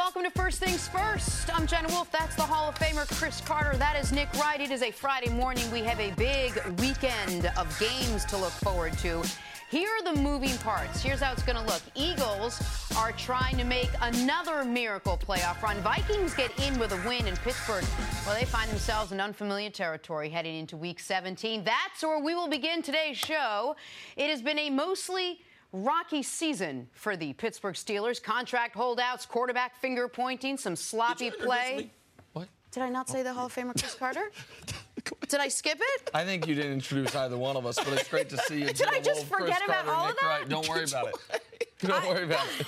welcome to First Things First. I'm Jenna Wolf. That's the Hall of Famer Cris Carter. That is Nick Wright. It is a Friday morning. We have a big weekend of games to look forward to. Here are the moving parts. Here's how it's going to look. Eagles are trying to make another miracle playoff run. Vikings get in with a win in Pittsburgh. Well, they find themselves in unfamiliar territory heading into Week 17. That's where we will begin today's show. It has been a mostly rocky season for the Pittsburgh Steelers. Contract holdouts, quarterback finger pointing, some sloppy play. What? Did I not say the Hall of Famer Cris Carter? Did I skip it? I think you didn't introduce either one of us, but it's great to see you. Did I just forget about all of that? Right. Don't worry about it. Don't worry about it.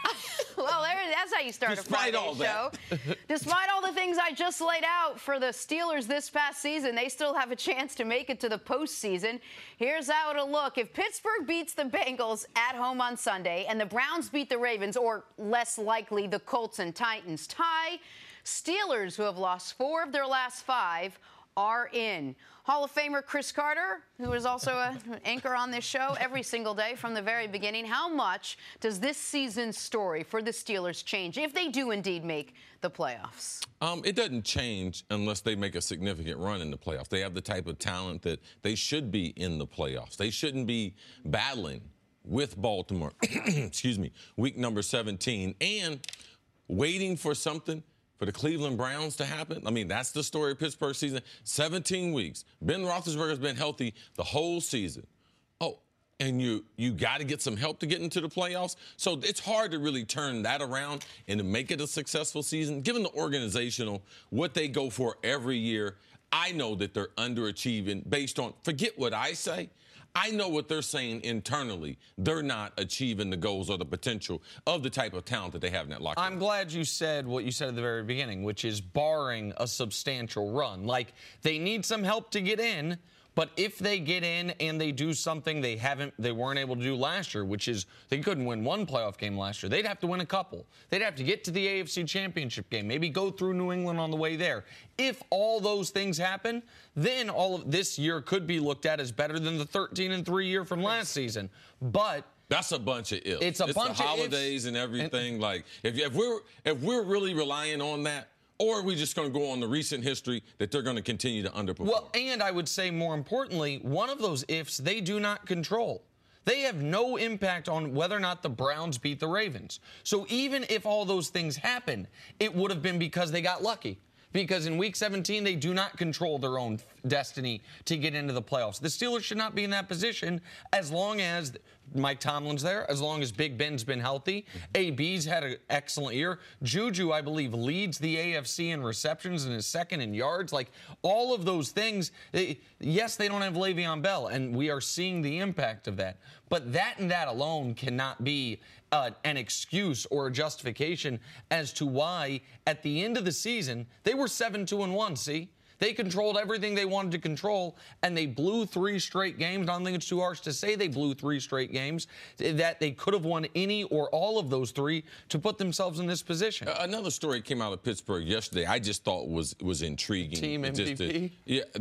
Well, that's how you start Despite a Friday all show. Despite all the things I just laid out for the Steelers this past season, they still have a chance to make it to the postseason. Here's how it'll look. If Pittsburgh beats the Bengals at home on Sunday and the Browns beat the Ravens, or less likely the Colts and Titans tie, Steelers, who have lost 4 of their last 5, are in. Hall of Famer Cris Carter, who is also an anchor on this show every single day from the very beginning. How much does this season's story for the Steelers change if they do indeed make the playoffs? It doesn't change unless they make a significant run in the playoffs. They have the type of talent that they should be in the playoffs. They shouldn't be battling with Baltimore, excuse me, week number 17, and waiting for something for the Cleveland Browns to happen. I mean, that's the story of Pittsburgh season. 17 weeks. Ben Roethlisberger's been healthy the whole season. Oh, and you got to get some help to get into the playoffs. So it's hard to really turn that around and to make it a successful season. Given the organizational, what they go for every year, I know that they're underachieving based on, forget what I say, I know what they're saying internally. They're not achieving the goals or the potential of the type of talent that they have in that locker room. I'm glad you said what you said at the very beginning, which is barring a substantial run. Like, they need some help to get in, but if they get in and they do something they weren't able to do last year, which is they couldn't win one playoff game last year. They'd have to win a couple. They'd have to get to the AFC Championship game, maybe go through New England on the way there. If all those things happen, then all of this year could be looked at as better than the 13-3 year from last season. But that's a bunch of ifs. It's a bunch of ifs. The holidays and everything. Like, if we're really relying on that, or are we just going to go on the recent history that they're going to continue to underperform? Well, and I would say more importantly, one of those ifs they do not control. They have no impact on whether or not the Browns beat the Ravens. So even if all those things happen, it would have been because they got lucky. Because in Week 17, they do not control their own destiny to get into the playoffs. The Steelers should not be in that position as long as Mike Tomlin's there, as long as Big Ben's been healthy. AB's had an excellent year. Juju, I believe, leads the AFC in receptions and is second in yards. Like, all of those things, yes, they don't have Le'Veon Bell, and we are seeing the impact of that. But that and that alone cannot be an excuse or a justification as to why, at the end of the season, they were 7-2-1, see? They controlled everything they wanted to control, and they blew 3 straight games. I don't think it's too harsh to say they blew 3 straight games, that they could have won any or all of those 3 to put themselves in this position. Another story came out of Pittsburgh yesterday I just thought was intriguing. Team MVP?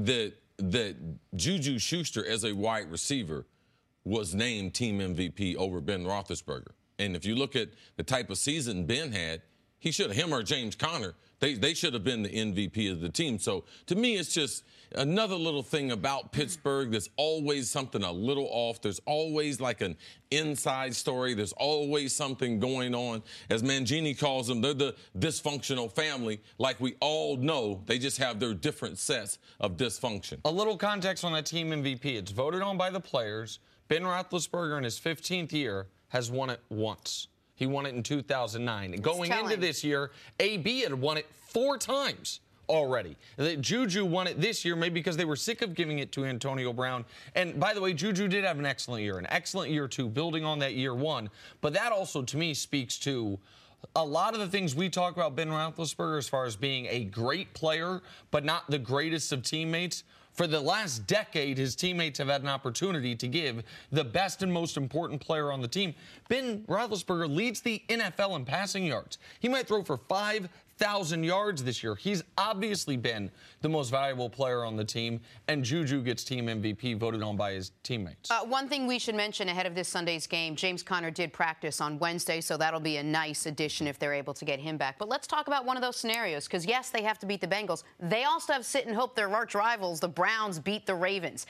That Juju Schuster, as a wide receiver, was named team MVP over Ben Roethlisberger. And if you look at the type of season Ben had, him or James Conner, they should have been the MVP of the team. So to me, it's just another little thing about Pittsburgh. There's always something a little off. There's always like an inside story. There's always something going on. As Mangini calls them, they're the dysfunctional family. Like we all know, they just have their different sets of dysfunction. A little context on that team MVP. It's voted on by the players. Ben Roethlisberger in his 15th year has won it once. He won it in 2009. Going into this year, AB had won it 4 times already. Juju won it this year, maybe because they were sick of giving it to Antonio Brown. And by the way, Juju did have an excellent year 2, building on that year 1. But that also, to me, speaks to a lot of the things we talk about Ben Roethlisberger as far as being a great player, but not the greatest of teammates. For the last decade, his teammates have had an opportunity to give the best and most important player on the team. Ben Roethlisberger leads the NFL in passing yards. He might throw for 5,000 1,000 yards this year. He's obviously been the most valuable player on the team, and Juju gets team MVP voted on by his teammates. One thing we should mention ahead of this Sunday's game, James Conner did practice on Wednesday, so that'll be a nice addition if they're able to get him back. But let's talk about one of those scenarios, because, yes, they have to beat the Bengals. They also have to sit and hope their arch rivals, the Browns, beat the Ravens.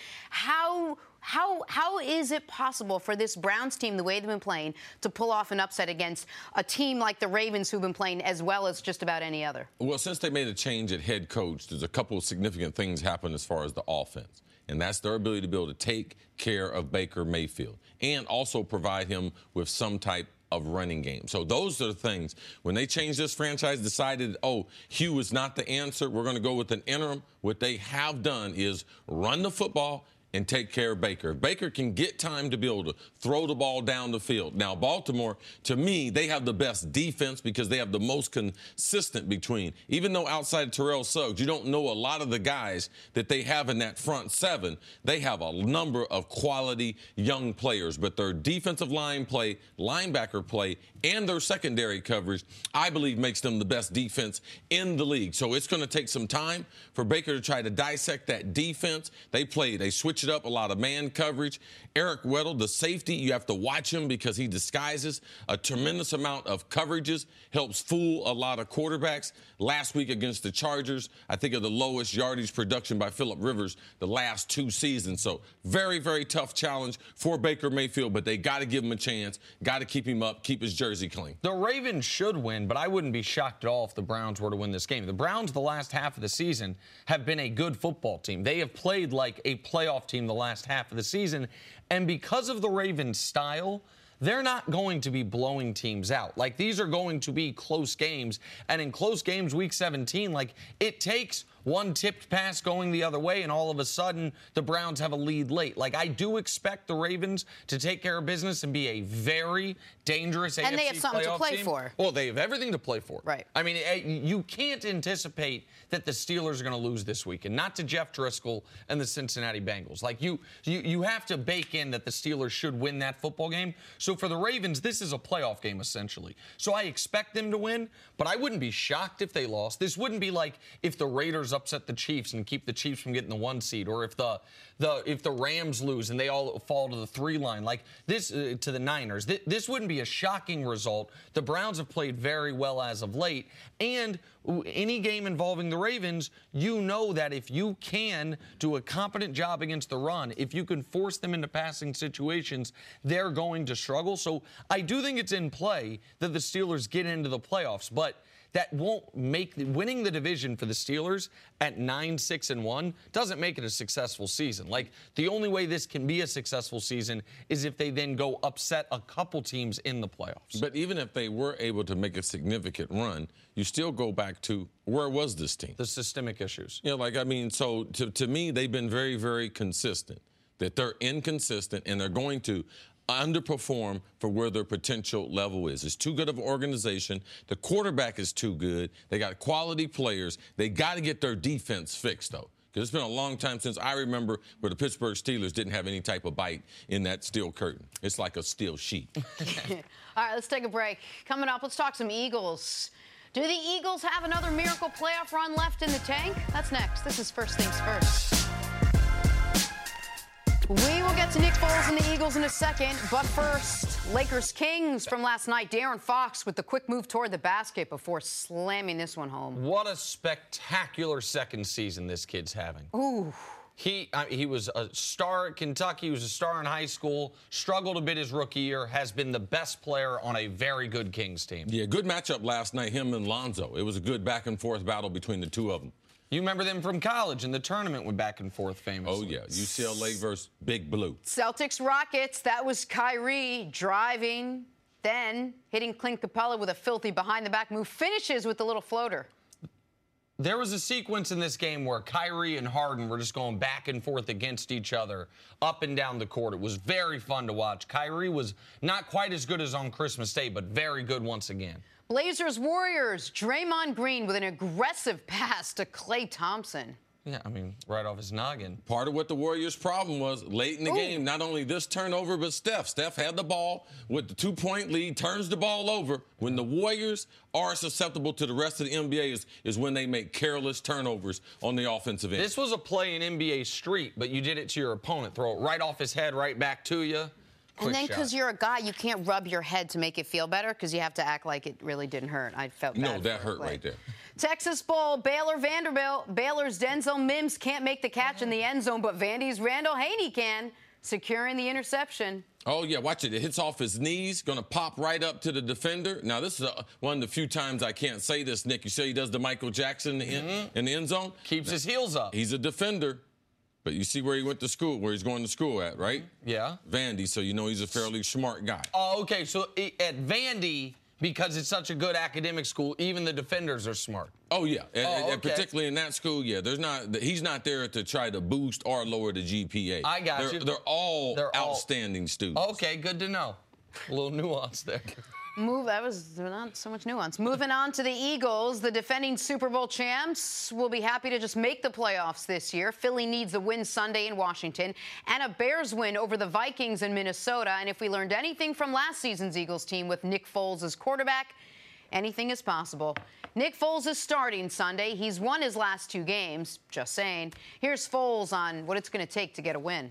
How is it possible for this Browns team, the way they've been playing, to pull off an upset against a team like the Ravens who've been playing as well as just about any other? Well, since they made a change at head coach, there's a couple of significant things happen as far as the offense. And that's their ability to be able to take care of Baker Mayfield and also provide him with some type of running game. So those are the things. When they changed this franchise, decided, Hugh is not the answer, we're going to go with an interim. What they have done is run the football and take care of Baker. If Baker can get time to be able to throw the ball down the field. Now, Baltimore, to me, they have the best defense because they have the most consistent between. Even though outside Terrell Suggs, you don't know a lot of the guys that they have in that front seven. They have a number of quality young players, but their defensive line play, linebacker play, and their secondary coverage, I believe, makes them the best defense in the league. So it's going to take some time for Baker to try to dissect that defense. They switch it up, a lot of man coverage. Eric Weddle, the safety, you have to watch him because he disguises a tremendous amount of coverages, helps fool a lot of quarterbacks. Last week against the Chargers, I think of the lowest yardage production by Phillip Rivers the last 2 seasons. So very, very tough challenge for Baker Mayfield, but they got to give him a chance, got to keep him up, keep his jersey clean. The Ravens should win, but I wouldn't be shocked at all if the Browns were to win this game. The Browns, the last half of the season, have been a good football team. They have played like a playoff team the last half of the season, and because of the Ravens' style, they're not going to be blowing teams out. Like, these are going to be close games, and in close games, Week 17, it takes one tipped pass going the other way, and all of a sudden, the Browns have a lead late. I do expect the Ravens to take care of business and be a very dangerous AFC playoff team. And they have something to play for. Well, they have everything to play for. Right. I mean, you can't anticipate that the Steelers are going to lose this week, and not to Jeff Driscoll and the Cincinnati Bengals. You have to bake in that the Steelers should win that football game. So for the Ravens, this is a playoff game, essentially. So I expect them to win, but I wouldn't be shocked if they lost. This wouldn't be like if the Raiders upset the Chiefs and keep the Chiefs from getting the 1 seed, or if the Rams lose and they all fall to the 3 line, to the Niners. This wouldn't be a shocking result. The Browns have played very well as of late, and any game involving the Ravens, you know that if you can do a competent job against the run, if you can force them into passing situations, they're going to struggle. So I do think it's in play that the Steelers get into the playoffs, but that won't make winning the division for the Steelers at 9-6-1 doesn't make it a successful season. The only way this can be a successful season is if they then go upset a couple teams in the playoffs. But even if they were able to make a significant run, you still go back to where was this team? The systemic issues. So to me, they've been very, very consistent. That they're inconsistent and they're going to underperform for where their potential level is. It's too good of an organization. The quarterback is too good. They got quality players. They got to get their defense fixed, though, because it's been a long time since I remember where the Pittsburgh Steelers didn't have any type of bite in that steel curtain. It's like a steel sheet. All right, let's take a break. Coming up, let's talk some Eagles. Do the Eagles have another miracle playoff run left in the tank? That's next. This is First Things First. We will get to Nick Foles and the Eagles in a second, but first, Lakers-Kings from last night. De'Aaron Fox with the quick move toward the basket before slamming this one home. What a spectacular second season this kid's having. Ooh. He was a star at Kentucky. He was a star in high school, struggled a bit his rookie year, has been the best player on a very good Kings team. Yeah, good matchup last night, him and Lonzo. It was a good back-and-forth battle between the two of them. You remember them from college, and the tournament went back and forth famously. Oh, yeah. UCLA versus Big Blue. Celtics Rockets, that was Kyrie driving, then hitting Clint Capella with a filthy behind-the-back move, finishes with the little floater. There was a sequence in this game where Kyrie and Harden were just going back and forth against each other up and down the court. It was very fun to watch. Kyrie was not quite as good as on Christmas Day, but very good once again. Blazers Warriors, Draymond Green with an aggressive pass to Klay Thompson. Yeah, I mean, right off his noggin. Part of what the Warriors' problem was late in the game, not only this turnover, but Steph. Steph had the ball with the 2-point lead, turns the ball over. When the Warriors are susceptible to the rest of the NBA is when they make careless turnovers on the offensive end. This was a play in NBA Street, but you did it to your opponent. Throw it right off his head, right back to you. And then because you're a guy, you can't rub your head to make it feel better because you have to act like it really didn't hurt. I felt bad. No, that hurt right there. Texas Bowl, Baylor, Vanderbilt. Baylor's Denzel Mims can't make the catch in the end zone, but Vandy's Randall Haney can, securing the interception. Oh, yeah, watch it. It hits off his knees, going to pop right up to the defender. Now, this is one of the few times I can't say this, Nick. You say he does the Michael Jackson in the end zone? Keeps his heels up. He's a defender. But you see where he went to school, where he's going to school at, right? Yeah. Vandy, so you know he's a fairly smart guy. Oh, okay. So at Vandy, because it's such a good academic school, even the defenders are smart. Oh, yeah. And okay. particularly in that school, yeah. He's not there to try to boost or lower the GPA. I got you. They're all outstanding students. Okay, good to know. A little nuance there. That was not so much nuance. Moving on to the Eagles, the defending Super Bowl champs will be happy to just make the playoffs this year. Philly needs a win Sunday in Washington and a Bears win over the Vikings in Minnesota. And if we learned anything from last season's Eagles team with Nick Foles as quarterback, anything is possible. Nick Foles is starting Sunday. He's won his last 2 games, just saying. Here's Foles on what it's going to take to get a win.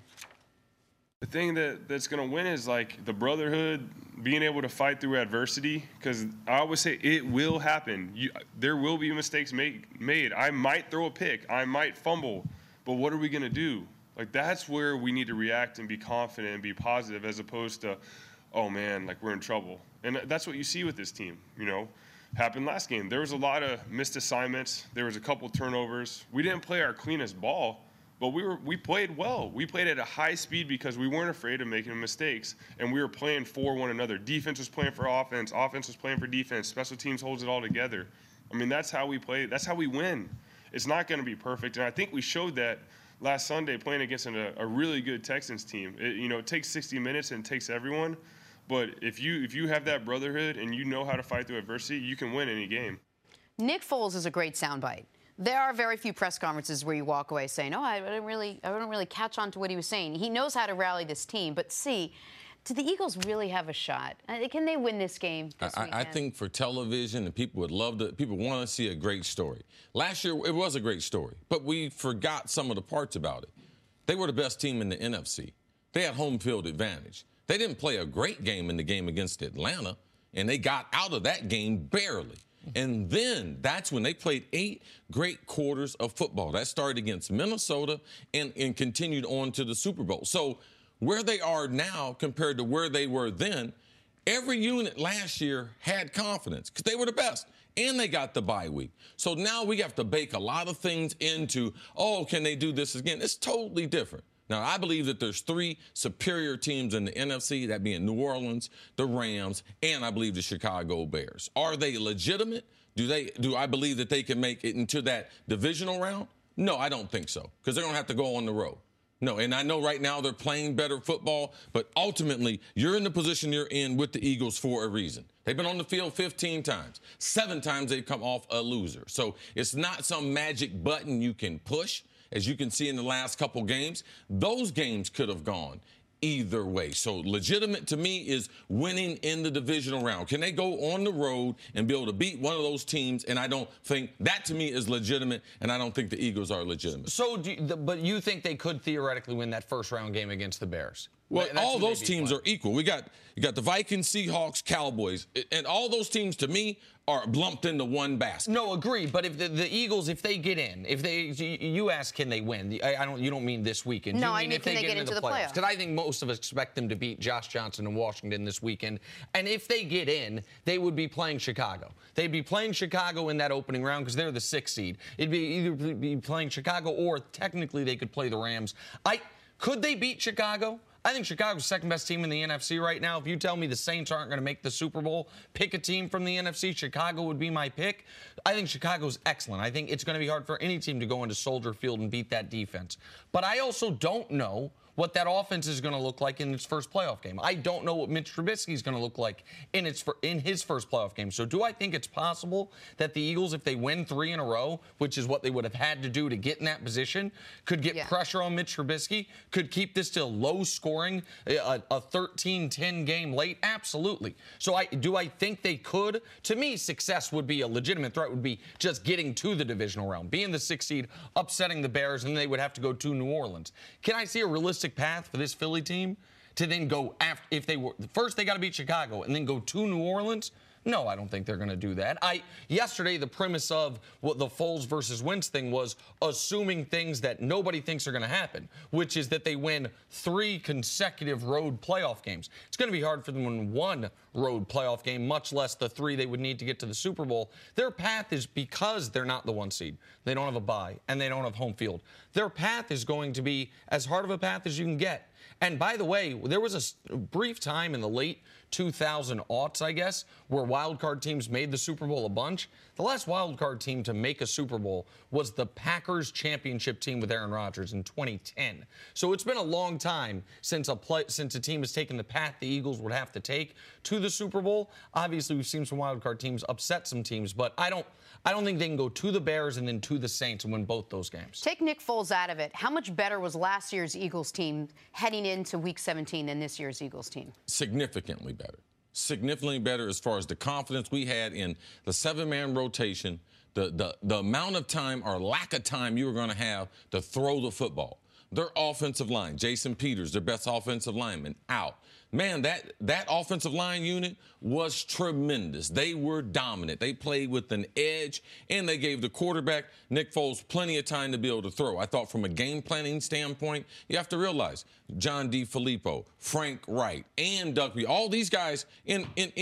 The thing that's going to win is like the brotherhood, being able to fight through adversity, because I always say it will happen. There will be mistakes made. I might throw a pick. I might fumble. But what are we going to do? Like, that's where we need to react and be confident and be positive as opposed to, oh, man, like we're in trouble. And that's what you see with this team, you know. Happened last game. There was a lot of missed assignments. There was a couple turnovers. We didn't play our cleanest ball. But we played well. We played at a high speed because we weren't afraid of making mistakes, and we were playing for one another. Defense was playing for offense. Offense was playing for defense. Special teams holds it all together. I mean, that's how we play. That's how we win. It's not going to be perfect, and I think we showed that last Sunday playing against a really good Texans team. It takes 60 minutes and it takes everyone, but if you have that brotherhood and you know how to fight through adversity, you can win any game. Nick Foles is a great soundbite. There are very few press conferences where you walk away saying, "Oh, I don't really catch on to what he was saying." He knows how to rally this team. But do the Eagles really have a shot? Can they win this game this weekend? I think for television, and people want to see a great story. Last year, it was a great story, but we forgot some of the parts about it. They were the best team in the NFC. They had home field advantage. They didn't play a great game in the game against Atlanta, and they got out of that game barely. And then that's when they played 8 great quarters of football. That started against Minnesota and continued on to the Super Bowl. So where they are now compared to where they were then, every unit last year had confidence because they were the best. And they got the bye week. So now we have to bake a lot of things into, can they do this again? It's totally different. Now, I believe that there's 3 superior teams in the NFC, that being New Orleans, the Rams, and I believe the Chicago Bears. Are they legitimate? Do I believe that they can make it into that divisional round? No, I don't think so, because they're going to have to go on the road. No, and I know right now they're playing better football, but ultimately you're in the position you're in with the Eagles for a reason. They've been on the field 15 times. 7 times they've come off a loser. So it's not some magic button you can push. As you can see in the last couple games, those games could have gone either way. So legitimate to me is winning in the divisional round. Can they go on the road and be able to beat one of those teams? And I don't think that to me is legitimate, and I don't think the Eagles are legitimate. So, but you think they could theoretically win that first round game against the Bears? Well, all those teams are equal. You got the Vikings, Seahawks, Cowboys, and all those teams to me are lumped into one basket. No, agreed. But if the Eagles, if they get in, you ask, can they win? You don't mean this weekend. No, you mean I mean, if can they get into the playoffs? playoffs? Because I think most of us expect them to beat Josh Johnson in Washington this weekend. And if they get in, they would be playing Chicago. They'd be playing Chicago in that opening round because they're the 6th seed. It'd be either be playing Chicago or technically they could play the Rams. Could they beat Chicago? I think Chicago's second best team in the NFC right now. If you tell me the Saints aren't going to make the Super Bowl, pick a team from the NFC, Chicago would be my pick. I think Chicago's excellent. I think it's going to be hard for any team to go into Soldier Field and beat that defense. But I also don't know what that offense is going to look like in its first playoff game. I don't know what Mitch Trubisky is going to look like in his first playoff game. So do I think it's possible that the Eagles, if they win 3 in a row, which is what they would have had to do to get in that position, could get pressure on Mitch Trubisky, could keep this to low scoring, a 13-10 game late? Absolutely. So do I think they could? To me, success would be a legitimate threat, would be just getting to the divisional round, being the 6th seed, upsetting the Bears, and they would have to go to New Orleans. Can I see a realistic path for this Philly team to then go after, if they were first they got to beat Chicago and then go to New Orleans? No, I don't think they're going to do that. Yesterday, the premise of what the Foles versus Wentz thing was assuming things that nobody thinks are going to happen, which is that they win 3 consecutive road playoff games. It's going to be hard for them to win 1 road playoff game, much less the 3 they would need to get to the Super Bowl. Their path is, because they're not the 1 seed, they don't have a bye, and they don't have home field. Their path is going to be as hard of a path as you can get. And by the way, there was a brief time in the late 2000 aughts, I guess, where wildcard teams made the Super Bowl a bunch. The last wildcard team to make a Super Bowl was the Packers championship team with Aaron Rodgers in 2010. So it's been a long time since a team has taken the path the Eagles would have to take to the Super Bowl. Obviously, we've seen some wildcard teams upset some teams, but I don't think they can go to the Bears and then to the Saints and win both those games. Take Nick Foles out of it. How much better was last year's Eagles team heading into Week 17 than this year's Eagles team? Significantly better. Significantly better as far as the confidence we had in the 7-man rotation, the amount of time or lack of time you were going to have to throw the football. Their offensive line, Jason Peters, their best offensive lineman, out. Man, that offensive line unit was tremendous. They were dominant. They played with an edge, and they gave the quarterback, Nick Foles, plenty of time to be able to throw. I thought from a game planning standpoint, you have to realize John DeFilippo, Frank Wright, and Duckby, all these guys in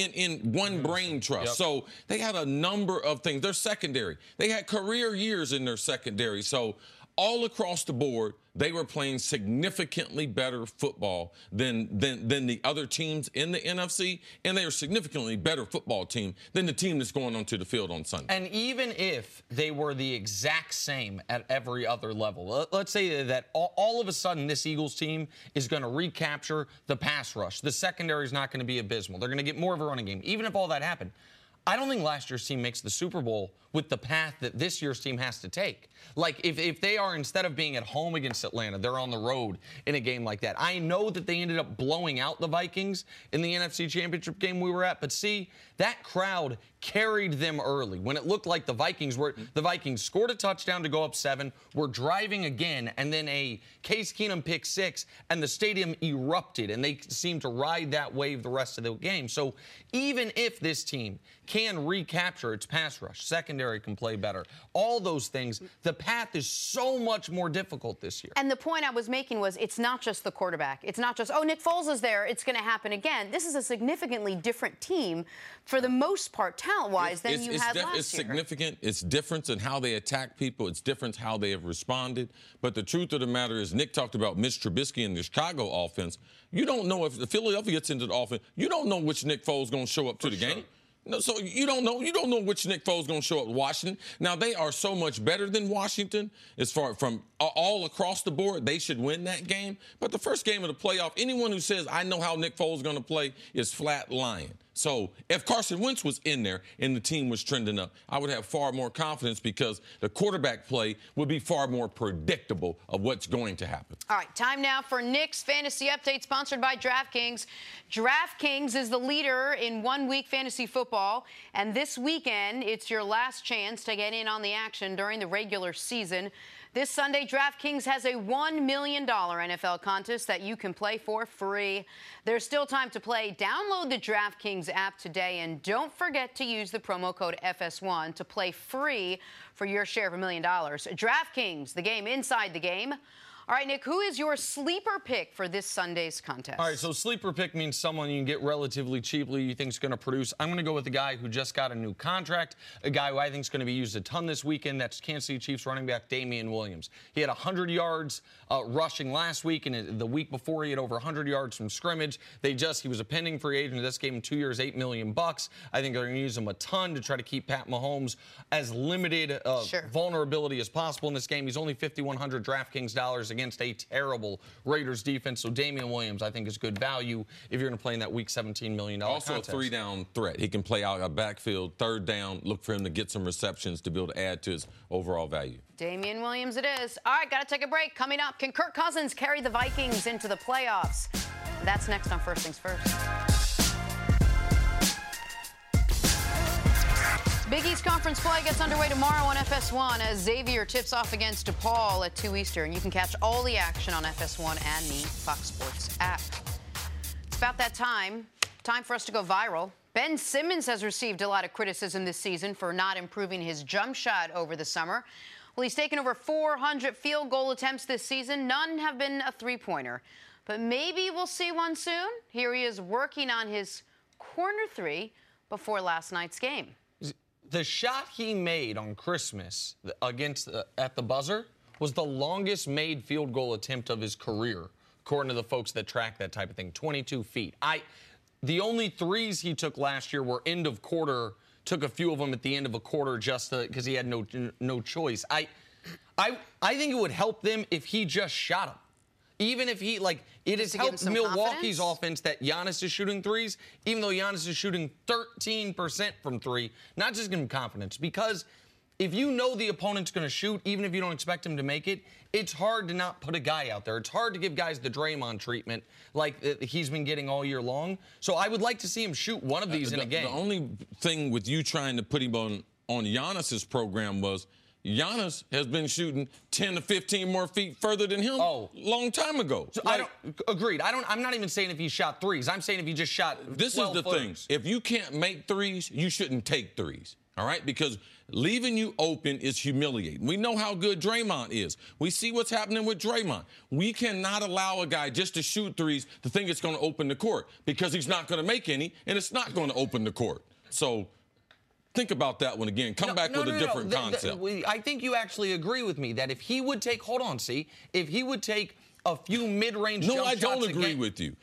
one brain trust. Yep. So they had a number of things. Their secondary, they had career years in their secondary. So all across the board, they were playing significantly better football than the other teams in the NFC, and they are significantly better football team than the team that's going onto the field on Sunday. And even if they were the exact same at every other level, let's say that all of a sudden this Eagles team is going to recapture the pass rush. The secondary is not going to be abysmal. They're going to get more of a running game. Even if all that happened, I don't think last year's team makes the Super Bowl with the path that this year's team has to take. Like, if they are, instead of being at home against Atlanta, they're on the road in a game like that. I know that they ended up blowing out the Vikings in the NFC Championship game we were at, but see, that crowd carried them early. When it looked like the Vikings scored a touchdown to go up 7, were driving again, and then a Case Keenum pick 6, and the stadium erupted, and they seemed to ride that wave the rest of the game. So even if this team can recapture its pass rush, secondary can play better, all those things, the path is so much more difficult this year. And the point I was making was it's not just the quarterback. It's not just, oh, Nick Foles is there, it's going to happen again. This is a significantly different team for the most part, talent-wise, than you had last year. It's significant. It's different in how they attack people. It's different how they have responded. But the truth of the matter is, Nick talked about Mitch Trubisky and the Chicago offense. You don't know if the Philadelphia gets into the offense. You don't know which Nick Foles is going to show up to the game. No, so you don't know. You don't know which Nick Foles is going to show up at Washington. Now, they are so much better than Washington as far from all across the board. They should win that game. But the first game of the playoff, anyone who says, I know how Nick Foles is going to play is flat lying. So if Carson Wentz was in there and the team was trending up, I would have far more confidence because the quarterback play would be far more predictable of what's going to happen. All right, time now for Nick's Fantasy Update, sponsored by DraftKings. DraftKings is the leader in one-week fantasy football, and this weekend it's your last chance to get in on the action during the regular season. This Sunday, DraftKings has a $1 million NFL contest that you can play for free. There's still time to play. Download the DraftKings app today, and don't forget to use the promo code FS1 to play free for your share of $1 million. DraftKings, the game inside the game. All right, Nick, who is your sleeper pick for this Sunday's contest? All right, so sleeper pick means someone you can get relatively cheaply you think is going to produce. I'm going to go with a guy who just got a new contract, a guy who I think is going to be used a ton this weekend. That's Kansas City Chiefs running back Damian Williams. He had 100 yards rushing last week, and the week before he had over 100 yards from scrimmage. He was a pending free agent. This gave him 2 years, $8 million. I think they're going to use him a ton to try to keep Pat Mahomes as limited vulnerability as possible in this game. He's only $5,100 DraftKings dollars against a terrible Raiders defense. So Damian Williams, I think, is good value if you're going to play in that Week 17 $million Also contest. a three-down threat. He can play out a backfield, third down, look for him to get some receptions to be able to add to his overall value. Damian Williams it is. All right, got to take a break. Coming up, can Kirk Cousins carry the Vikings into the playoffs? That's next on First Things First. Big East Conference play gets underway tomorrow on FS1 as Xavier tips off against DePaul at 2 Eastern. You can catch all the action on FS1 and the Fox Sports app. It's about that time for us to go viral. Ben Simmons has received a lot of criticism this season for not improving his jump shot over the summer. Well, he's taken over 400 field goal attempts this season. None have been a three-pointer. But maybe we'll see one soon. Here he is working on his corner three before last night's game. The shot he made on Christmas against at the buzzer was the longest made field goal attempt of his career, according to the folks that track that type of thing, 22 feet. The only threes he took last year were end of quarter, took a few of them at the end of a quarter just because he had no choice. I think it would help them if he just shot them. Even if he, it has helped Milwaukee's offense that Giannis is shooting threes, even though Giannis is shooting 13% from three, not just give him confidence. Because if you know the opponent's going to shoot, even if you don't expect him to make it, it's hard to not put a guy out there. It's hard to give guys the Draymond treatment like he's been getting all year long. So I would like to see him shoot one of these in a game. The only thing with you trying to put him on Giannis's program was Giannis has been shooting 10 to 15 more feet further than him long time ago. So agreed. I'm not even saying if he shot threes. I'm saying if he just shot 12 This is the footers. thing. If you can't make threes, you shouldn't take threes. All right? Because leaving you open is humiliating. We know how good Draymond is. We see what's happening with Draymond. We cannot allow a guy just to shoot threes to think it's going to open the court because he's not going to make any, and it's not going to open the court. So think about that one again. Come back with a different concept. I think you actually agree with me that if he would take, if he would take a few mid-range jump shots. No, I don't agree with you.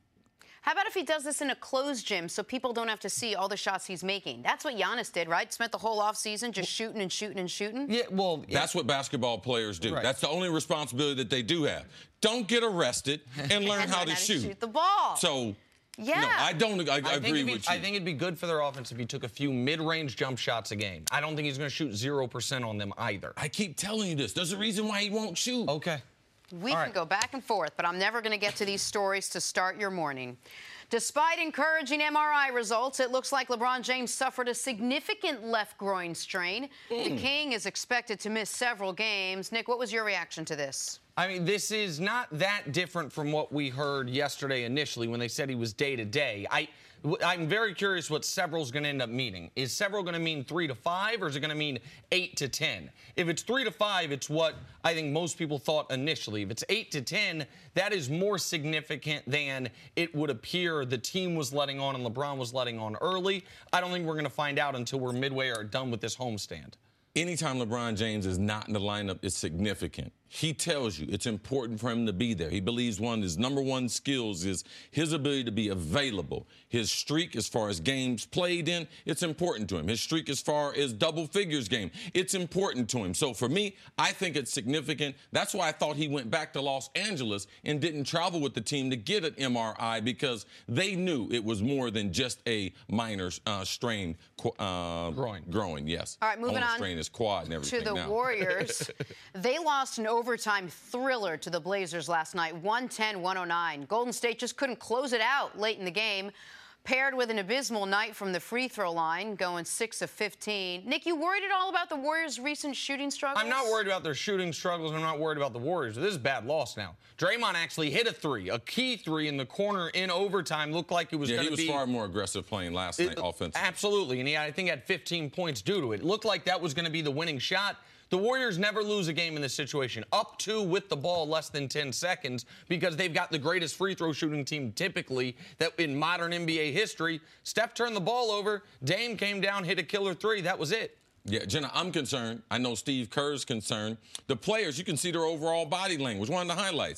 How about if he does this in a closed gym so people don't have to see all the shots he's making? That's what Giannis did, right? Spent the whole offseason just shooting and shooting and shooting. Yeah, well, that's what basketball players do. Right. That's the only responsibility that they do have. Don't get arrested and learn how to shoot the ball. So, yeah. No, I don't. I agree with you. I think it'd be good for their offense if he took a few mid-range jump shots a game. I don't think he's going to shoot 0% on them either. I keep telling you this. There's a reason why he won't shoot. Okay. We can go back and forth, but I'm never going to get to these stories to start your morning. Despite encouraging MRI results, it looks like LeBron James suffered a significant left groin strain. The King is expected to miss several games. Nick, what was your reaction to this? I mean, this is not that different from what we heard yesterday initially when they said he was day-to-day. I'm very curious what several's going to end up meaning. Is several going to mean 3 to 5, or is it going to mean 8 to 10? If it's 3 to 5, it's what I think most people thought initially. If it's 8 to 10, that is more significant than it would appear the team was letting on and LeBron was letting on early. I don't think we're going to find out until we're midway or done with this homestand. Anytime LeBron James is not in the lineup, it's significant. He tells you it's important for him to be there. He believes one of his number one skills is his ability to be available. His streak as far as games played in, it's important to him. His streak as far as double figures game, it's important to him. So for me, I think it's significant. That's why I thought he went back to Los Angeles and didn't travel with the team to get an MRI, because they knew it was more than just a minor strain. Growing, yes. All right, moving on strain is quad and everything to the now. Warriors. They lost an overtime thriller to the Blazers last night, 110-109. Golden State just couldn't close it out late in the game, paired with an abysmal night from the free throw line, going 6 of 15. Nick, you worried at all about the Warriors' recent shooting struggles? I'm not worried about their shooting struggles. I'm not worried about the Warriors. This is a bad loss now. Draymond actually hit a key three in the corner in overtime. Looked like it was going to be. He was far more aggressive playing last night offensively. Absolutely, and I think had 15 points due to it. It looked like that was going to be the winning shot. The Warriors never lose a game in this situation. Up 2 with the ball less than 10 seconds, because they've got the greatest free throw shooting team typically that in modern NBA history. Steph turned the ball over. Dame came down, hit a killer three. That was it. Yeah, Jenna, I'm concerned. I know Steve Kerr's concerned. The players, you can see their overall body language. One of the highlights.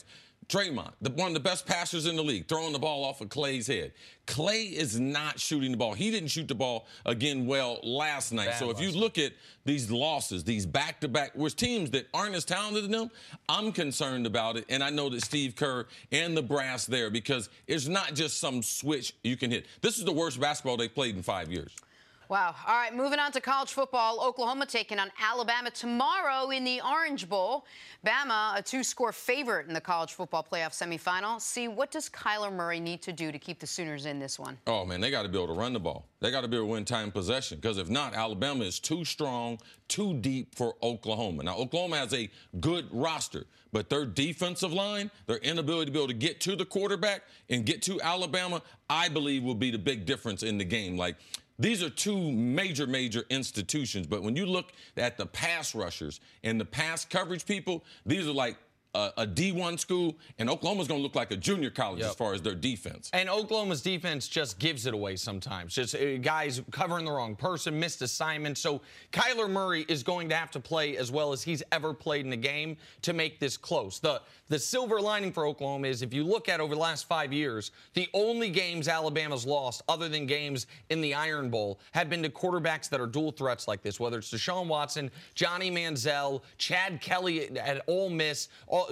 Draymond, one of the best passers in the league, throwing the ball off of Clay's head. Clay is not shooting the ball. He didn't shoot the ball again well last night. So if you look at these losses, these back-to-back, with teams that aren't as talented as them, I'm concerned about it. And I know that Steve Kerr and the brass there, because it's not just some switch you can hit. This is the worst basketball they've played in 5 years. Wow. All right, moving on to college football. Oklahoma taking on Alabama tomorrow in the Orange Bowl. Bama, a 2-score favorite in the college football playoff semifinal. See, what does Kyler Murray need to do to keep the Sooners in this one? Oh, man, they got to be able to run the ball. They got to be able to win time possession, because if not, Alabama is too strong, too deep for Oklahoma. Now, Oklahoma has a good roster, but their defensive line, their inability to be able to get to the quarterback and get to Alabama, I believe will be the big difference in the game. Like, these are two major institutions, but when you look at the pass rushers and the pass coverage people, these are like a D1 school, and Oklahoma's going to look like a junior college as far as their defense. And Oklahoma's defense just gives it away sometimes. Just guys covering the wrong person, missed assignments. So Kyler Murray is going to have to play as well as he's ever played in a game to make this close. The silver lining for Oklahoma is, if you look at over the last 5 years, the only games Alabama's lost, other than games in the Iron Bowl, have been to quarterbacks that are dual threats like this, whether it's Deshaun Watson, Johnny Manziel, Chad Kelly at Ole Miss,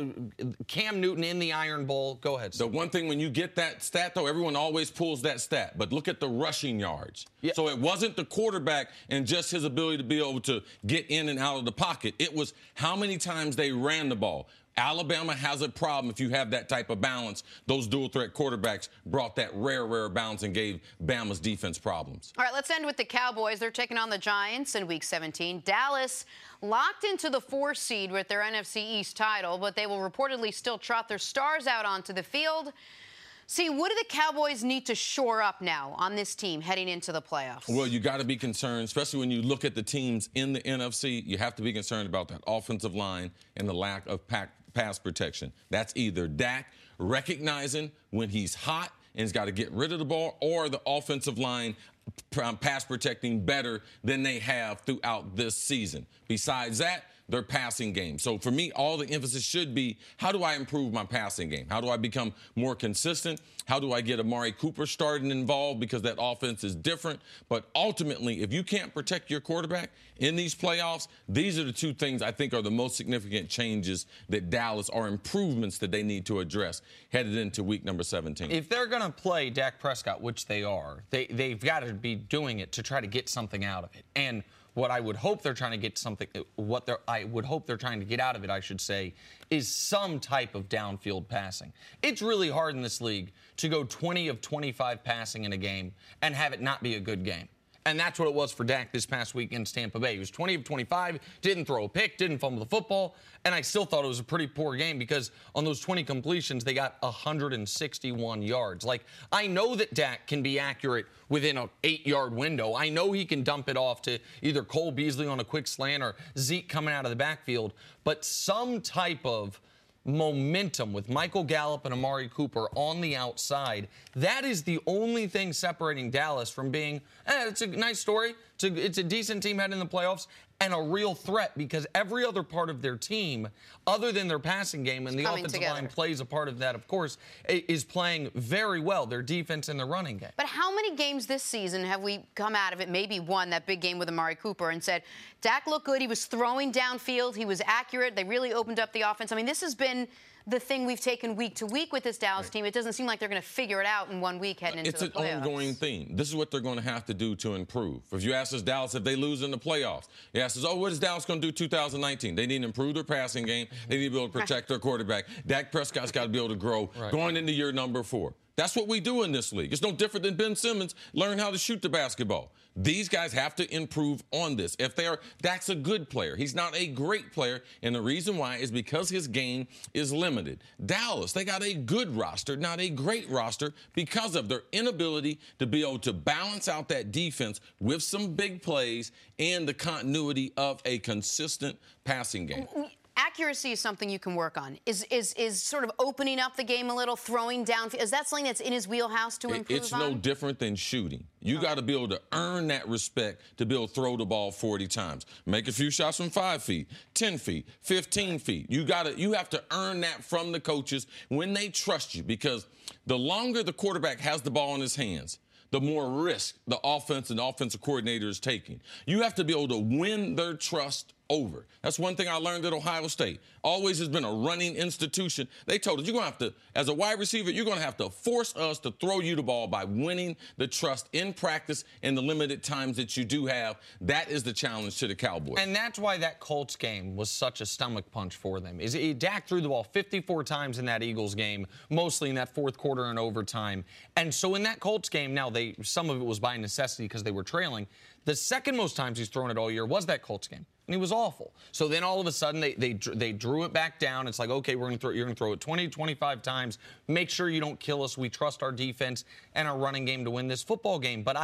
Cam Newton in the Iron Bowl. Go ahead, Steve. The one thing, when you get that stat, though, everyone always pulls that stat. But look at the rushing yards. Yeah. So it wasn't the quarterback and just his ability to be able to get in and out of the pocket. It was how many times they ran the ball. Alabama has a problem if you have that type of balance. Those dual-threat quarterbacks brought that rare balance and gave Bama's defense problems. All right, let's end with the Cowboys. They're taking on the Giants in Week 17. Dallas locked into the 4 seed with their NFC East title, but they will reportedly still trot their stars out onto the field. See, what do the Cowboys need to shore up now on this team heading into the playoffs? Well, you got to be concerned, especially when you look at the teams in the NFC. You have to be concerned about that offensive line and the lack of pass protection. That's either Dak recognizing when he's hot and he's got to get rid of the ball, or the offensive line pass protecting better than they have throughout this season. Besides that, their passing game. So for me, all the emphasis should be, how do I improve my passing game? How do I become more consistent? How do I get Amari Cooper started and involved, because that offense is different? But ultimately, if you can't protect your quarterback in these playoffs, these are the two things I think are the most significant changes that Dallas, or improvements that they need to address headed into week number 17. If they're going to play Dak Prescott, which they are, they've got to be doing it to try to get something out of it. And what I would hope they're trying to get out of it, I should say, is some type of downfield passing. It's really hard in this league to go 20 of 25 passing in a game and have it not be a good game. And that's what it was for Dak this past week against Tampa Bay. He was 20 of 25, didn't throw a pick, didn't fumble the football, and I still thought it was a pretty poor game, because on those 20 completions, they got 161 yards. Like, I know that Dak can be accurate within an 8-yard window. I know he can dump it off to either Cole Beasley on a quick slant or Zeke coming out of the backfield, but some type of momentum with Michael Gallup and Amari Cooper on the outside, that is the only thing separating Dallas from being, it's a nice story, it's a decent team heading in the playoffs, and a real threat, because every other part of their team, other than their passing game, and the offensive line plays a part of that, of course, is playing very well, their defense and their running game. But how many games this season have we come out of it, maybe one, that big game with Amari Cooper, and said, Dak looked good, he was throwing downfield, he was accurate, they really opened up the offense? I mean, this has been the thing we've taken week to week with this Dallas team. It doesn't seem like they're going to figure it out in 1 week heading into the playoffs. It's an ongoing theme. This is what they're going to have to do to improve. If you ask us, Dallas, if they lose in the playoffs, you ask us, what is Dallas going to do 2019? They need to improve their passing game. They need to be able to protect their quarterback. Dak Prescott's got to be able to grow going into year number 4. That's what we do in this league. It's no different than Ben Simmons learn how to shoot the basketball. These guys have to improve on this. Dak's a good player. He's not a great player, and the reason why is because his game is limited. Dallas, they got a good roster, not a great roster, because of their inability to be able to balance out that defense with some big plays and the continuity of a consistent passing game. accuracy is something you can work on. Is sort of opening up the game a little, throwing down. Is that something that's in his wheelhouse to improve It's no different than shooting. You got to be able to earn that respect to be able to throw the ball 40 times. Make a few shots from 5 feet, 10 feet, 15 feet. You have to earn that from the coaches when they trust you, because the longer the quarterback has the ball in his hands, the more risk the offense and the offensive coordinator is taking. You have to be able to win their trust over. That's one thing I learned at Ohio State. Always has been a running institution. They told us, you're going to have to, as a wide receiver, you're going to have to force us to throw you the ball by winning the trust in practice in the limited times that you do have. That is the challenge to the Cowboys. And that's why that Colts game was such a stomach punch for them. Dak threw the ball 54 times in that Eagles game, mostly in that fourth quarter and overtime. And so in that Colts game, now some of it was by necessity because they were trailing. The second most times he's thrown it all year was that Colts game, and he was awful. So then all of a sudden they drew it back down. It's like, okay, you're going to throw it 20, 25 times. Make sure you don't kill us. We trust our defense and our running game to win this football game. But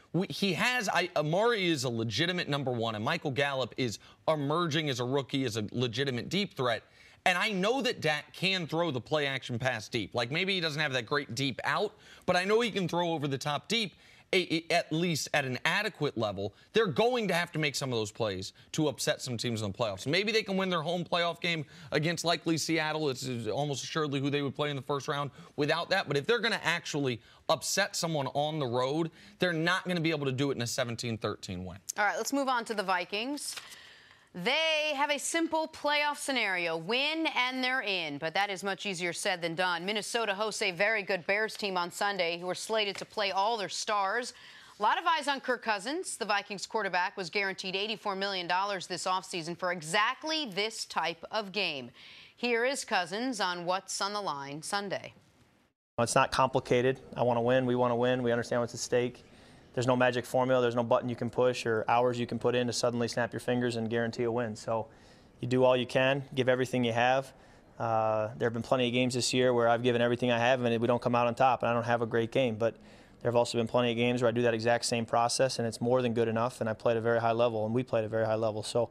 Amari is a legitimate number one, and Michael Gallup is emerging as a rookie as a legitimate deep threat. And I know that Dak can throw the play action pass deep. Like, maybe he doesn't have that great deep out, but I know he can throw over the top deep. At least at an adequate level. They're going to have to make some of those plays to upset some teams in the playoffs. Maybe they can win their home playoff game against likely Seattle. It's almost assuredly who they would play in the first round without that. But if they're going to actually upset someone on the road, they're not going to be able to do it in a 17-13 win. All right, let's move on to the Vikings. They have a simple playoff scenario, win and they're in, but that is much easier said than done. Minnesota hosts a very good Bears team on Sunday who are slated to play all their stars. A lot of eyes on Kirk Cousins. The Vikings quarterback was guaranteed $84 million this offseason for exactly this type of game. Here is Cousins on what's on the line Sunday. It's not complicated. I want to win. We want to win. We understand what's at stake. There's no magic formula. There's no button you can push or hours you can put in to suddenly snap your fingers and guarantee a win. So you do all you can, give everything you have. There have been plenty of games this year where I've given everything I have and we don't come out on top and I don't have a great game. But there have also been plenty of games where I do that exact same process and it's more than good enough and I play at a very high level and we play at a very high level. So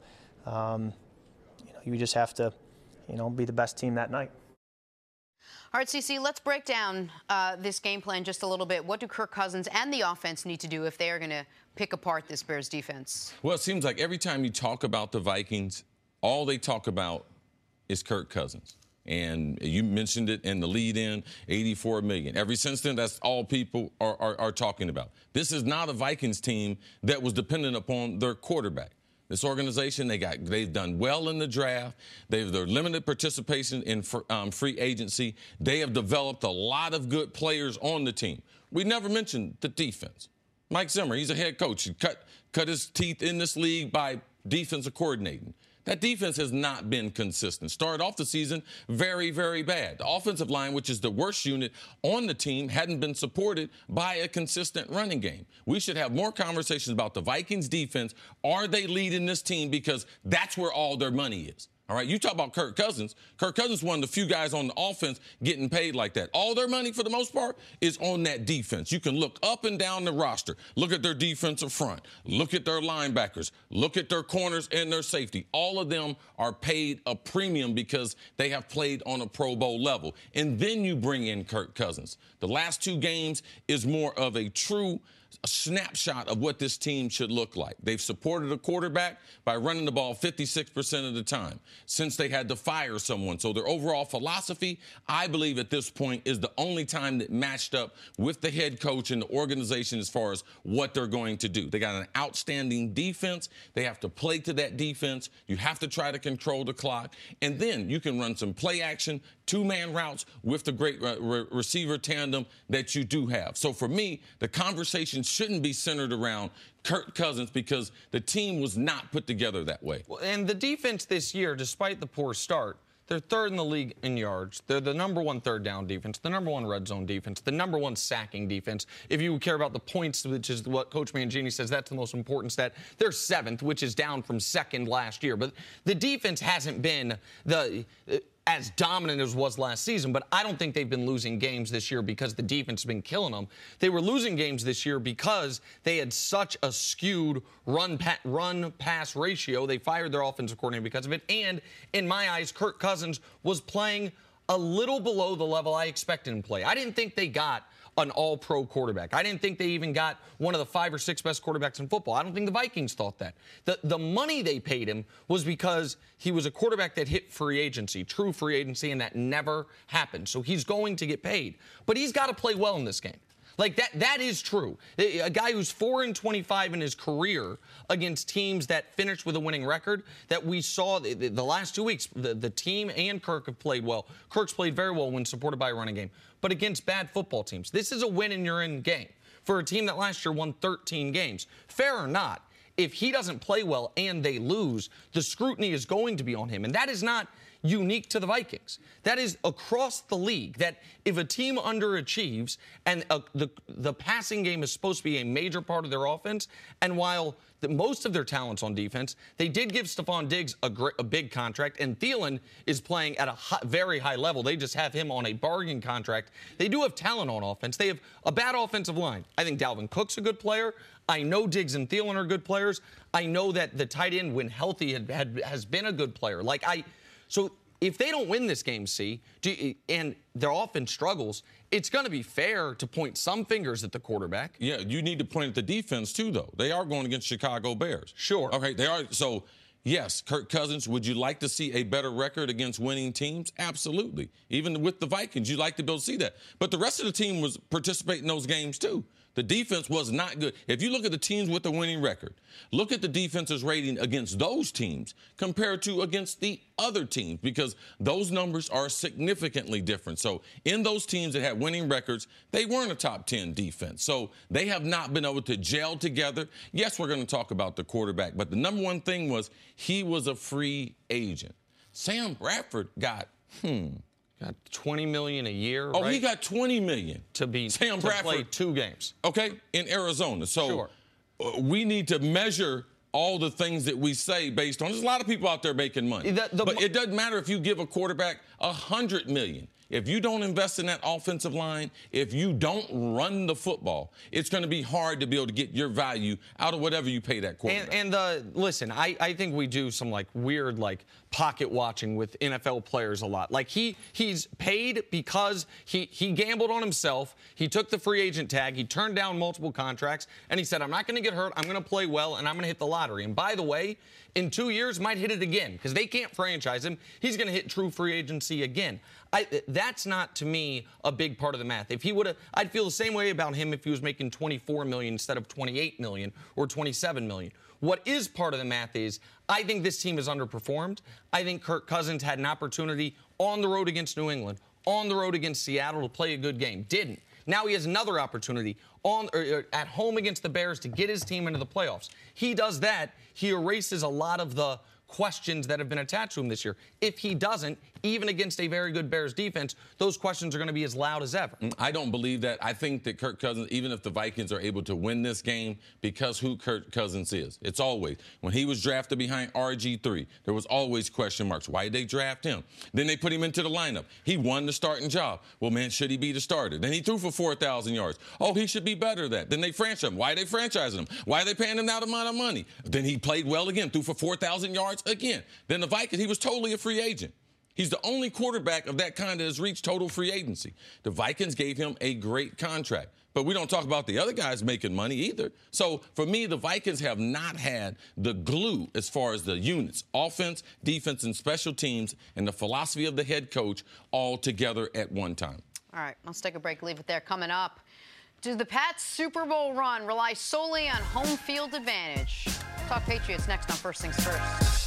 you just have to be the best team that night. All right, CC, let's break down this game plan just a little bit. What do Kirk Cousins and the offense need to do if they are going to pick apart this Bears defense? Well, it seems like every time you talk about the Vikings, all they talk about is Kirk Cousins. And you mentioned it in the lead-in, $84 million. Ever since then, that's all people are talking about. This is not a Vikings team that was dependent upon their quarterback. This organization, they've done well in the draft. Their limited participation in free agency. They have developed a lot of good players on the team. We never mentioned the defense. Mike Zimmer, he's a head coach. He cut his teeth in this league by defensive coordinating. That defense has not been consistent. Started off the season very, very bad. The offensive line, which is the worst unit on the team, hadn't been supported by a consistent running game. We should have more conversations about the Vikings defense. Are they leading this team? Because that's where all their money is. All right, you talk about Kirk Cousins. Kirk Cousins is one of the few guys on the offense getting paid like that. All their money, for the most part, is on that defense. You can look up and down the roster. Look at their defensive front. Look at their linebackers. Look at their corners and their safety. All of them are paid a premium because they have played on a Pro Bowl level. And then you bring in Kirk Cousins. The last two games is more of a true snapshot of what this team should look like. They've supported a quarterback by running the ball 56% of the time since they had to fire someone. So their overall philosophy, I believe at this point, is the only time that matched up with the head coach and the organization as far as what they're going to do. They got an outstanding defense. They have to play to that defense. You have to try to control the clock. And then you can run some play action, two-man routes with the great receiver tandem that you do have. So for me, the conversation shouldn't be centered around Kirk Cousins because the team was not put together that way. Well, and the defense this year, despite the poor start, they're third in the league in yards. They're the number one third down defense, the number one red zone defense, the number one sacking defense. If you care about the points, which is what Coach Mangini says, that's the most important stat. They're seventh, which is down from second last year. But the defense hasn't been as dominant as was last season, but I don't think they've been losing games this year because the defense has been killing them. They were losing games this year because they had such a skewed run-pass ratio. They fired their offensive coordinator because of it. And in my eyes, Kirk Cousins was playing a little below the level I expected him to play. I didn't think they got an all-pro quarterback. I didn't think they even got one of the 5 or 6 best quarterbacks in football. I don't think the Vikings thought that. The money they paid him was because he was a quarterback that hit free agency, true free agency, and that never happened. So he's going to get paid. But he's got to play well in this game. Like, that is true. A guy who's 4-25 in his career against teams that finished with a winning record, that we saw the last 2 weeks, the team and Kirk have played well. Kirk's played very well when supported by a running game. But against bad football teams, this is a win and you're in game. For a team that last year won 13 games, fair or not, if he doesn't play well and they lose, the scrutiny is going to be on him. And that is not unique to the Vikings. That is across the league, that if a team underachieves and the passing game is supposed to be a major part of their offense, and while most of their talent's on defense, they did give Stephon Diggs a big contract, and Thielen is playing at a very high level. They just have him on a bargain contract. They do have talent on offense. They have a bad offensive line. I think Dalvin Cook's a good player. I know Diggs and Thielen are good players. I know that the tight end, when healthy, has been a good player. So if they don't win this game, and their offense struggles, it's going to be fair to point some fingers at the quarterback. Yeah, you need to point at the defense, too, though. They are going against Chicago Bears. Sure. Okay, they are. So, yes, Kirk Cousins, would you like to see a better record against winning teams? Absolutely. Even with the Vikings, you'd like to be able to see that. But the rest of the team was participating in those games, too. The defense was not good. If you look at the teams with the winning record, look at the defense's rating against those teams compared to against the other teams, because those numbers are significantly different. So in those teams that had winning records, they weren't a top 10 defense. So they have not been able to gel together. Yes, we're going to talk about the quarterback, but the number one thing was he was a free agent. Sam Bradford got, Got $20 million a year. Oh, right? he got $20 million to play 2 games. Okay, in Arizona. So sure. We need to measure all the things that we say based on. There's a lot of people out there making money, but it doesn't matter if you give a quarterback $100 million. If you don't invest in that offensive line, if you don't run the football, it's going to be hard to be able to get your value out of whatever you pay that quarterback. Listen, I think we do some weird pocket watching with NFL players a lot. He's paid because he gambled on himself. He took the free agent tag. He turned down multiple contracts, and he said, I'm not going to get hurt. I'm going to play well, and I'm going to hit the lottery. And by the way, in 2 years, might hit it again because they can't franchise him. He's going to hit true free agency again. That's not, to me, a big part of the math. If he would have, I'd feel the same way about him if he was making $24 million instead of $28 million or $27 million. What is part of the math is I think this team has underperformed. I think Kirk Cousins had an opportunity on the road against New England, on the road against Seattle to play a good game. Didn't. Now he has another opportunity at home against the Bears to get his team into the playoffs. He does that. He erases a lot of the questions that have been attached to him this year. If he doesn't, even against a very good Bears defense, those questions are going to be as loud as ever. I don't believe that. I think that Kirk Cousins, even if the Vikings are able to win this game, because who Kirk Cousins is. It's always, when he was drafted behind RG3, there was always question marks. Why did they draft him? Then they put him into the lineup. He won the starting job. Well, man, should he be the starter? Then he threw for 4,000 yards. Oh, he should be better than that. Then they franchised him. Why are they franchising him? Why are they paying him that amount of money? Then he played well again, threw for 4,000 yards again. Then the Vikings, he was totally a free agent. He's the only quarterback of that kind that has reached total free agency. The Vikings gave him a great contract. But we don't talk about the other guys making money either. So, for me, the Vikings have not had the glue as far as the units, offense, defense, and special teams, and the philosophy of the head coach all together at one time. All right, let's take a break. Leave it there. Coming up, does the Pats' Super Bowl run rely solely on home field advantage? Talk Patriots next on First Things First.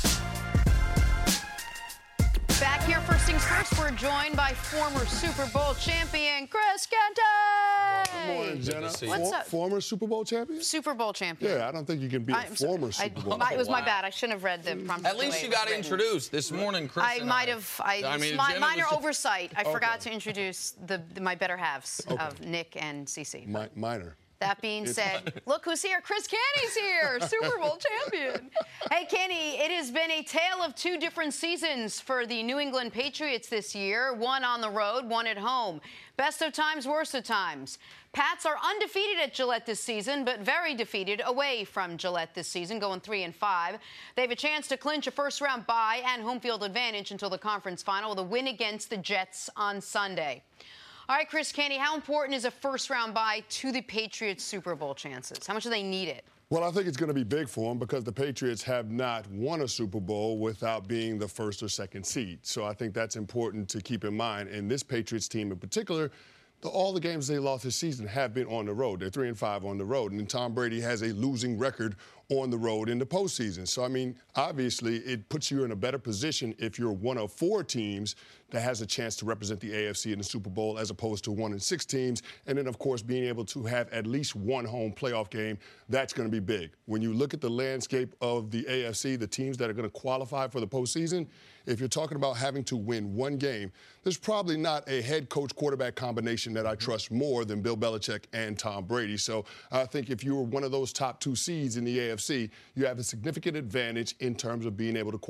Back here, First Things First, we're joined by former Super Bowl champion Chris Kente. Good morning, Jenna. What's up? Former Super Bowl champion? Super Bowl champion. Yeah, I don't think you can be a former Super Bowl champion. It was my bad. I shouldn't have read the prompt. At least you got introduced this morning, Chris. I might have. Minor oversight. I forgot to introduce my better halves of Nick and Cece. Minor. That being said, look who's here. Chris Canty's here, Super Bowl champion. Hey, Kenny, it has been a tale of two different seasons for the New England Patriots this year. One on the road, one at home. Best of times, worst of times. Pats are undefeated at Gillette this season, but very defeated away from Gillette this season, going 3-5. They have a chance to clinch a first-round bye and home field advantage until the conference final with a win against the Jets on Sunday. All right, Chris Canty, how important is a first-round bye to the Patriots' Super Bowl chances? How much do they need it? Well, I think it's going to be big for them because the Patriots have not won a Super Bowl without being the first or second seed. So I think that's important to keep in mind. And this Patriots team in particular, all the games they lost this season have been on the road. They're 3-5 on the road. And Tom Brady has a losing record on the road in the postseason. So, I mean, obviously, it puts you in a better position if you're one of 4 teams that has a chance to represent the AFC in the Super Bowl as opposed to 1 and 6 teams. And then, of course, being able to have at least one home playoff game, that's going to be big. When you look at the landscape of the AFC, the teams that are going to qualify for the postseason, if you're talking about having to win one game, there's probably not a head coach quarterback combination that I trust more than Bill Belichick and Tom Brady. So I think if you were one of those top 2 seeds in the AFC, you have a significant advantage in terms of being able to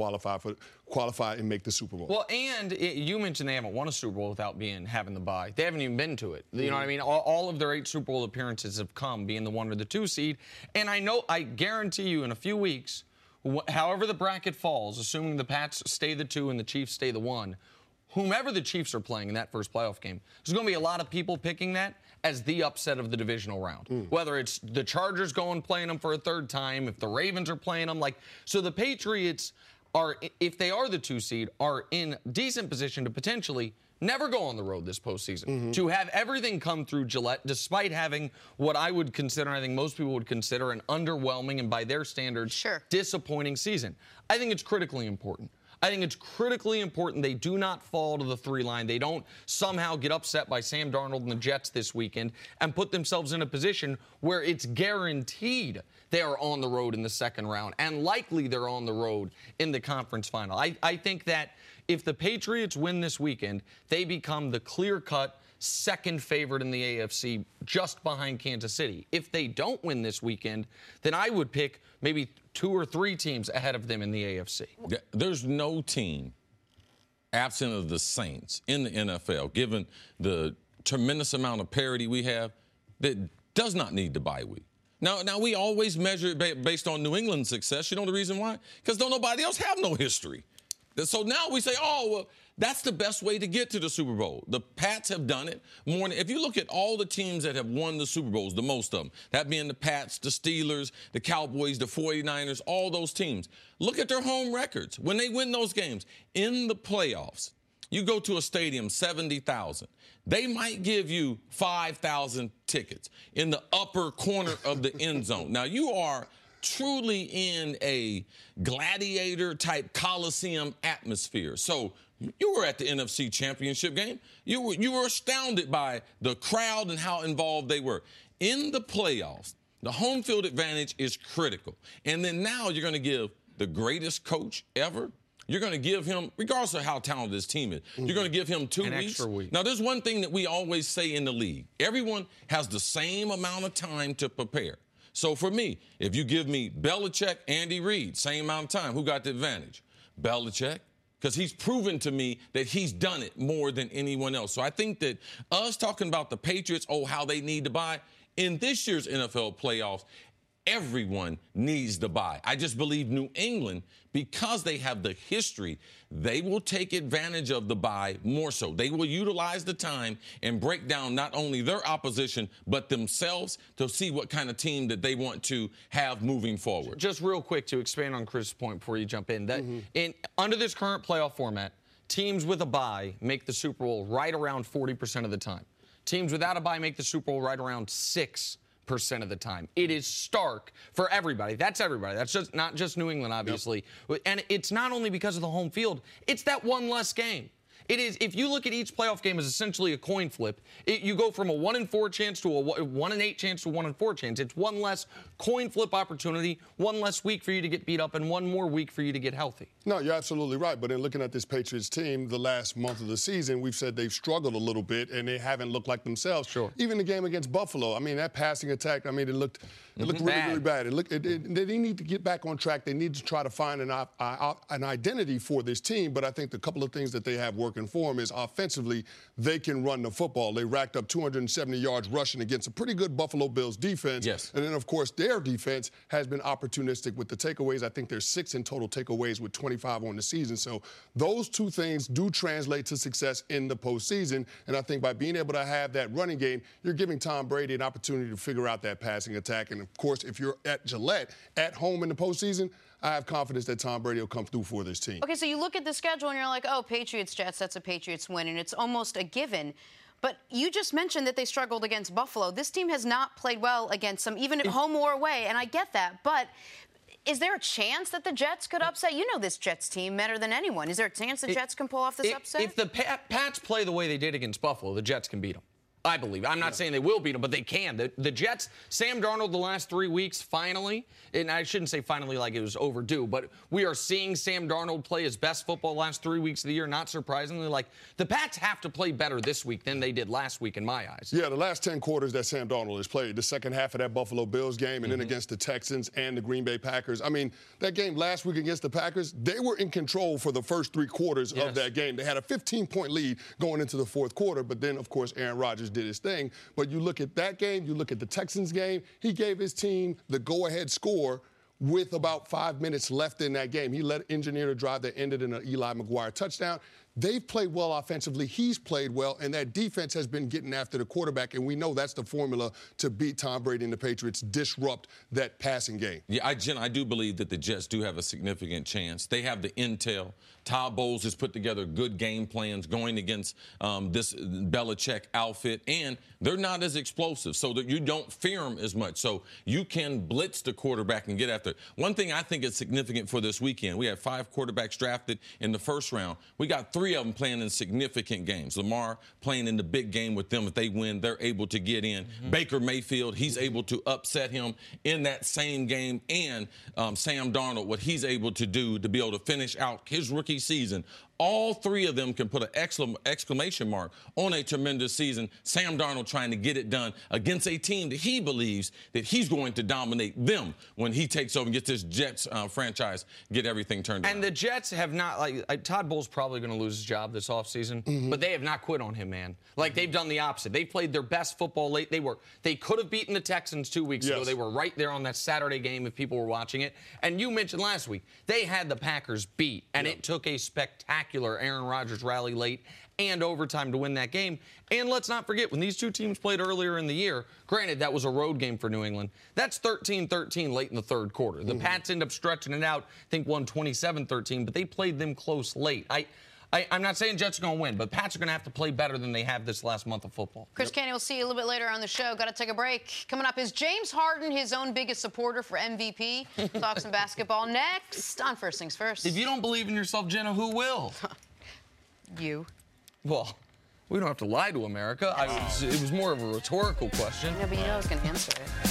qualify and make the Super Bowl. Well, and you mentioned they haven't won a Super Bowl without having the bye. They haven't even been to it. You know what I mean? All of their 8 Super Bowl appearances have come being the 1 or the 2 seed. And I guarantee you in a few weeks, however the bracket falls, assuming the Pats stay the 2 and the Chiefs stay the 1, whomever the Chiefs are playing in that first playoff game, there's going to be a lot of people picking that as the upset of the divisional round. Whether it's the Chargers going playing them for a 3rd time, if the Ravens are playing them. So the Patriots are, if they are the 2 seed, are in decent position to potentially never go on the road this postseason. To have everything come through Gillette, despite having what I would consider, I think most people would consider, an underwhelming and by their standards, disappointing season. I think it's critically important. I think it's critically important they do not fall to the 3 line. They don't somehow get upset by Sam Darnold and the Jets this weekend and put themselves in a position where it's guaranteed they are on the road in the 2nd round and likely they're on the road in the conference final. I think that if the Patriots win this weekend, they become the clear-cut 2nd favorite in the AFC, just behind Kansas City. If they don't win this weekend, then I would pick maybe 2 or 3 teams ahead of them in the AFC. There's no team, absent of the Saints, in the NFL, given the tremendous amount of parity we have, that does not need the bye week. Now we always measure it based on New England's success. You know the reason why? Because don't nobody else have no history. So now we say, oh, well, that's the best way to get to the Super Bowl. The Pats have done it more than, if you look at all the teams that have won the Super Bowls, the most of them, that being the Pats, the Steelers, the Cowboys, the 49ers, all those teams, look at their home records. When they win those games in the playoffs, you go to a stadium, 70,000. They might give you 5,000 tickets in the upper corner of the end zone. Now, you are truly in a gladiator-type Coliseum atmosphere. So you were at the NFC Championship game. You were astounded by the crowd and how involved they were. In the playoffs, the home field advantage is critical. And then now you're going to give the greatest coach ever. You're going to give him, regardless of how talented this team is, you're going to give him 2 weeks. Extra week. Now, there's one thing that we always say in the league. Everyone has the same amount of time to prepare. So for me, if you give me Belichick, Andy Reid, same amount of time, who got the advantage? Belichick, because he's proven to me that he's done it more than anyone else. So I think that us talking about the Patriots, how they need to buy, in this year's NFL playoffs, everyone needs the bye. I just believe New England, because they have the history, they will take advantage of the bye more so. They will utilize the time and break down not only their opposition, but themselves to see what kind of team that they want to have moving forward. Just real quick to expand on Chris' point before you jump in. Under this current playoff format, teams with a bye make the Super Bowl right around 40% of the time. Teams without a bye make the Super Bowl right around 6% of the time. It is stark for everybody. That's everybody. That's just not just New England, obviously. Yep. And it's not only because of the home field. It's that one less game. It is, if you look at each playoff game as essentially a coin flip, you go from a 1-in-4 chance to a 1-in-8 chance to a 1-in-4 chance. It's one less coin flip opportunity, one less week for you to get beat up, and one more week for you to get healthy. No, you're absolutely right. But in looking at this Patriots team, the last month of the season, we've said they've struggled a little bit, and they haven't looked like themselves. Sure. Even the game against Buffalo, I mean, that passing attack, I mean, it looked really bad. They need to get back on track. They need to try to find an identity for this team. But I think the couple of things that they have working for them is offensively, they can run the football. They racked up 270 yards rushing against a pretty good Buffalo Bills defense. Yes. And then, of course, their defense has been opportunistic with the takeaways. I think there's 6 in total takeaways with 25 on the season. So those two things do translate to success in the postseason. And I think by being able to have that running game, you're giving Tom Brady an opportunity to figure out that passing attack. And, of course, if you're at Gillette at home in the postseason, I have confidence that Tom Brady will come through for this team. Okay, so you look at the schedule and you're like, oh, Patriots-Jets, that's a Patriots win, and it's almost a given. But you just mentioned that they struggled against Buffalo. This team has not played well against them, even at home or away, and I get that. But is there a chance that the Jets could upset? You know this Jets team better than anyone. Is there a chance the Jets can pull off this upset? If the Pats play the way they did against Buffalo, the Jets can beat them. I believe. I'm not saying they will beat them, but they can. The Jets, Sam Darnold the last 3 weeks, finally, and I shouldn't say finally like it was overdue, but we are seeing Sam Darnold play his best football the last 3 weeks of the year, not surprisingly. Like, the Pats have to play better this week than they did last week in my eyes. Yeah, the last 10 quarters that Sam Darnold has played, the second half of that Buffalo Bills game and then against the Texans and the Green Bay Packers. I mean, that game last week against the Packers, they were in control for the first 3 quarters of that game. They had a 15-point lead going into the fourth quarter, but then, of course, Aaron Rodgers did his thing. But you look at that game, you look at the Texans game, he gave his team the go-ahead score with about 5 minutes left in that game. He engineered a drive that ended in an Eli McGuire touchdown. They've played well offensively. He's played well, and that defense has been getting after the quarterback, and we know that's the formula to beat Tom Brady and the Patriots, disrupt that passing game. Yeah, Jen, I do believe that the Jets do have a significant chance. They have the intel. Todd Bowles has put together good game plans going against this Belichick outfit, and they're not as explosive, so that you don't fear them as much. So you can blitz the quarterback and get after it. One thing I think is significant for this weekend, we have 5 quarterbacks drafted in the first round. We got 3 of them playing in significant games. Lamar playing in the big game with them. If they win, they're able to get in. Baker Mayfield, he's able to upset him in that same game. And Sam Darnold, what he's able to do to be able to finish out his rookie season. All 3 of them can put an exclamation mark on a tremendous season. Sam Darnold trying to get it done against a team that he believes that he's going to dominate them when he takes over and gets this Jets franchise, get everything turned around. And the Jets have not, Todd Bowles probably going to lose his job this offseason, but they have not quit on him, man. Like, they've done the opposite. They played their best football late. They could have beaten the Texans 2 weeks ago. They were right there on that Saturday game if people were watching it. And you mentioned last week, they had the Packers beat, and it took a spectacular Aaron Rodgers rally late and overtime to win that game. And let's not forget, when these 2 teams played earlier in the year, granted, that was a road game for New England, that's 13-13 late in the third quarter. The Pats end up stretching it out, I think won 27-13, but they played them close late. I'm not saying Jets are going to win, but Pats are going to have to play better than they have this last month of football. Chris Canty, we'll see you a little bit later on the show. Got to take a break. Coming up, is James Harden his own biggest supporter for MVP? Talk some basketball next on First Things First. If you don't believe in yourself, Jenna, who will? You. Well, we don't have to lie to America. It was more of a rhetorical question. No, but you know I was going to answer it.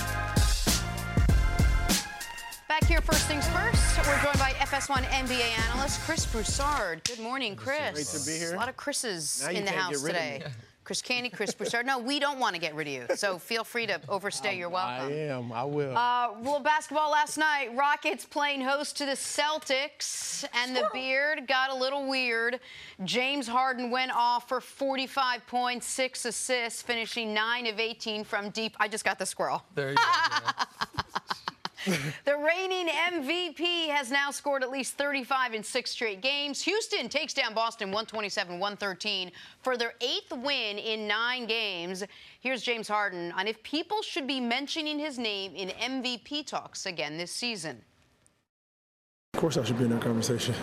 Back here, First Things First, we're joined by FS1 NBA analyst Chris Broussard. Good morning, Chris. Great to be here. A lot of Chris's Now you in the can't house get rid of today. me. Chris Canty, Chris Broussard. No, we don't want to get rid of you, so feel free to overstay your welcome. I am. I will. Well, basketball last night. Rockets playing host to the Celtics, and the beard got a little weird. James Harden went off for 45 points, 6 assists, finishing 9 of 18 from deep. I just got the squirrel. There you go. The reigning MVP has now scored at least 35 in 6 straight games. Houston takes down Boston 127-113 for their 8th win in 9 games. Here's James Harden on if people should be mentioning his name in MVP talks again this season. Of course I should be in that conversation.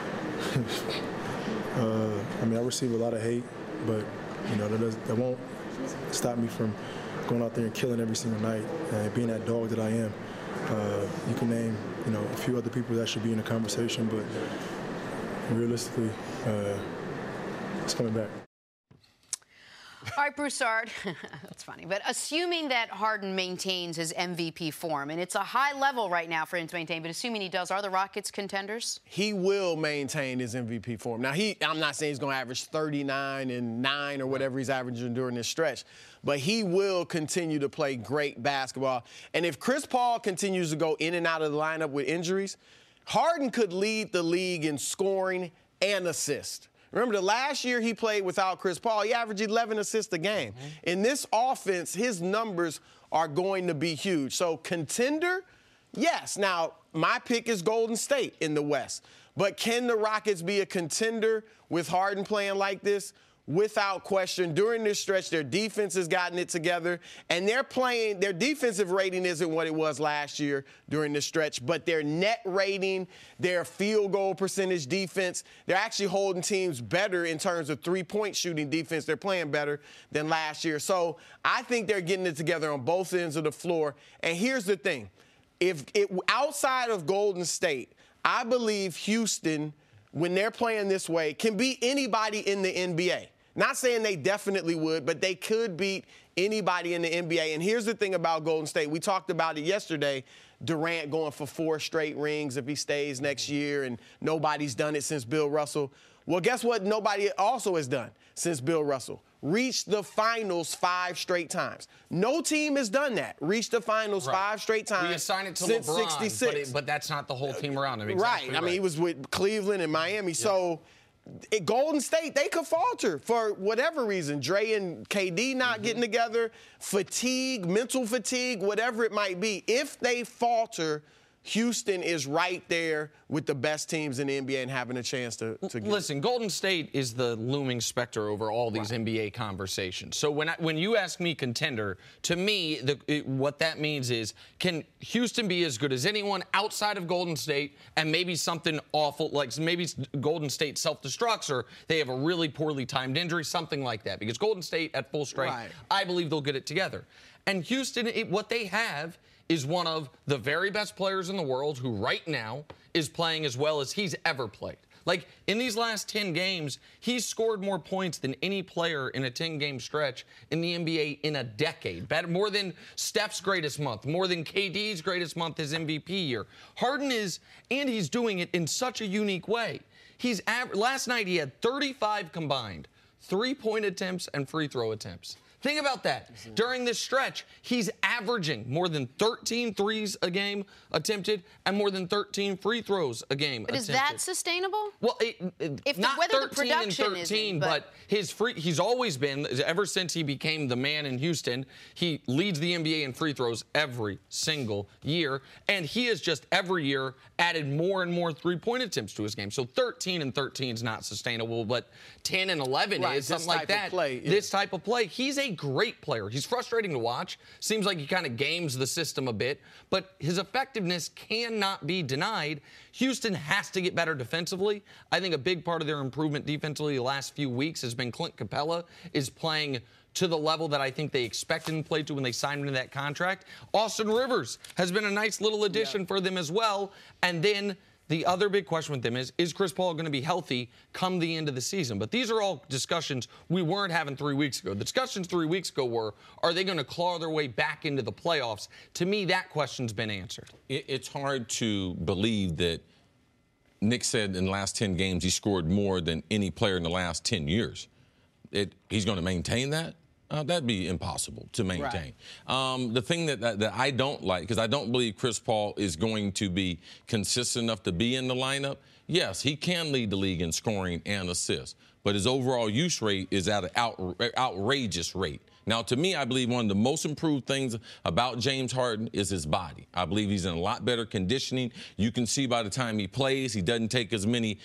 I mean, I receive a lot of hate, but, you know, that won't stop me from going out there and killing every single night and being that dog that I am. You can name, you know, a few other people that should be in the conversation, but realistically, it's coming back. All right, Broussard, that's funny, but assuming that Harden maintains his MVP form, and it's a high level right now for him to maintain, but assuming he does, are the Rockets contenders? He will maintain his MVP form. Now, I'm not saying he's going to average 39 and 9 or whatever he's averaging during this stretch, but he will continue to play great basketball. And if Chris Paul continues to go in and out of the lineup with injuries, Harden could lead the league in scoring and assists. Remember, the last year he played without Chris Paul, he averaged 11 assists a game. In this offense, his numbers are going to be huge. So contender, yes. Now, my pick is Golden State in the West. But can the Rockets be a contender with Harden playing like this? Without question. During this stretch, their defense has gotten it together, and their defensive rating isn't what it was last year during this stretch, but their net rating, their field goal percentage defense, they're actually holding teams better in terms of three-point shooting defense. They're playing better than last year. So I think they're getting it together on both ends of the floor. And here's the thing. Outside of Golden State, I believe Houston, when they're playing this way, can beat anybody in the NBA. Not saying they definitely would, but they could beat anybody in the NBA. And here's the thing about Golden State. We talked about it yesterday. Durant going for 4 straight rings if he stays next year, and nobody's done it since Bill Russell. Well, guess what nobody also has done since Bill Russell? Reached the finals 5 straight times. No team has done that. Reached the finals 5 straight times. We assign it to since LeBron, 66. but that's not the whole team around him. Exactly right. I mean, he was with Cleveland and Miami. Yeah. So Golden State, they could falter for whatever reason. Dre and KD not getting together, fatigue, mental fatigue, whatever it might be. If they falter, Houston is right there with the best teams in the NBA and having a chance to get. Listen, Golden State is the looming specter over all these NBA conversations. So when you ask me contender, to me, what that means is, can Houston be as good as anyone outside of Golden State, and maybe something awful, like maybe Golden State self-destructs or they have a really poorly timed injury, something like that. Because Golden State at full strength, I believe they'll get it together. And Houston, what they have is one of the very best players in the world who right now is playing as well as he's ever played. Like, in these last 10 games, he's scored more points than any player in a 10-game stretch in the NBA in a decade. More than Steph's greatest month, more than KD's greatest month his MVP year. Harden is, and he's doing it in such a unique way. Last night he had 35 combined three-point attempts and free throw attempts. Think about that. During this stretch, he's averaging more than 13 threes a game attempted and more than 13 free throws a game attempted. Is that sustainable? Well, not 13 and 13, but he's always been, ever since he became the man in Houston, he leads the NBA in free throws every single year, and he has just every year added more and more three-point attempts to his game. So 13 and 13 is not sustainable, but 10 and 11 is something like that. This type of play. He's a great player. He's frustrating to watch. Seems like he kind of games the system a bit, but his effectiveness cannot be denied. Houston has to get better defensively. I think a big part of their improvement defensively the last few weeks has been Clint Capella is playing to the level that I think they expected him to play to when they signed him to that contract. Austin Rivers has been a nice little addition for them as well. And then the other big question with them is Chris Paul going to be healthy come the end of the season? But these are all discussions we weren't having 3 weeks ago. The discussions 3 weeks ago were, are they going to claw their way back into the playoffs? To me, that question's been answered. It's hard to believe that Nick said in the last 10 games he scored more than any player in the last 10 years. He's going to maintain that? That'd be impossible to maintain. Right. The thing that I don't like, because I don't believe Chris Paul is going to be consistent enough to be in the lineup. Yes, he can lead the league in scoring and assists, but his overall use rate is at an outrageous rate. Now, to me, I believe one of the most improved things about James Harden is his body. I believe he's in a lot better conditioning. You can see by the time he plays, he doesn't take as many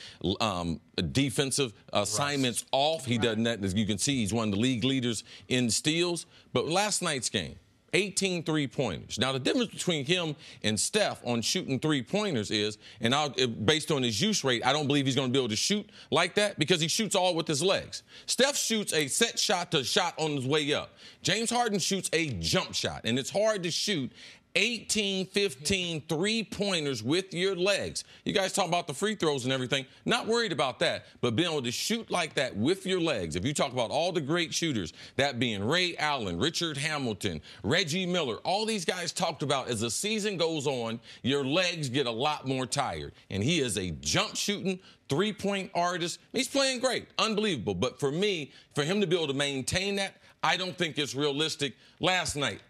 defensive assignments off. He doesn't. As you can see, he's one of the league leaders in steals. But last night's game, 18 three-pointers. Now, the difference between him and Steph on shooting three-pointers is, and based on his use rate, I don't believe he's going to be able to shoot like that because he shoots all with his legs. Steph shoots a set shot to shot on his way up. James Harden shoots a jump shot, and it's hard to shoot 18, 15 three-pointers with your legs. You guys talk about the free throws and everything. Not worried about that, but being able to shoot like that with your legs. If you talk about all the great shooters, that being Ray Allen, Richard Hamilton, Reggie Miller, all these guys talked about as the season goes on, your legs get a lot more tired. And he is a jump-shooting, three-point artist. He's playing great, unbelievable. But for me, for him to be able to maintain that, I don't think it's realistic. Last night,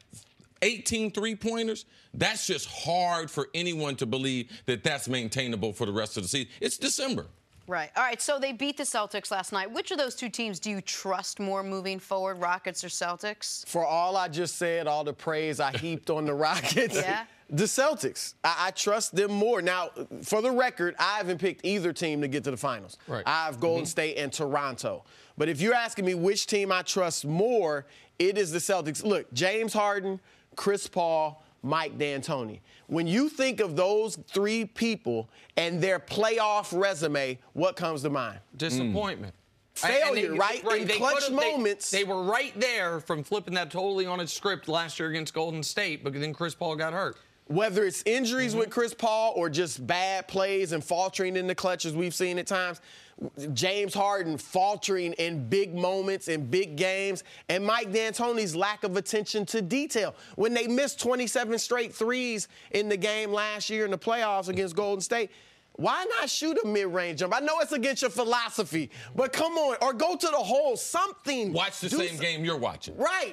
18 three-pointers, that's just hard for anyone to believe that that's maintainable for the rest of the season. It's December. Right. All right, so they beat the Celtics last night. Which of those two teams do you trust more moving forward, Rockets or Celtics? For all I just said, all the praise I heaped on the Rockets, yeah. The Celtics, I trust them more. Now, for the record, I haven't picked either team to get to the finals. Right. I have Golden State and Toronto. But if you're asking me which team I trust more, it is the Celtics. Look, James Harden, Chris Paul, Mike D'Antoni. When you think of those three people and their playoff resume, what comes to mind? Disappointment. Failure, right? In clutch moments. They were right there from flipping that totally on its script last year against Golden State, but then Chris Paul got hurt. Whether it's injuries with Chris Paul or just bad plays and faltering in the clutch, as we've seen at times, James Harden faltering in big moments, in big games, and Mike D'Antoni's lack of attention to detail. When they missed 27 straight threes in the game last year in the playoffs against Golden State, why not shoot a mid-range jump? I know it's against your philosophy, but come on, or go to the hole, something. Watch the same game you're watching. Right.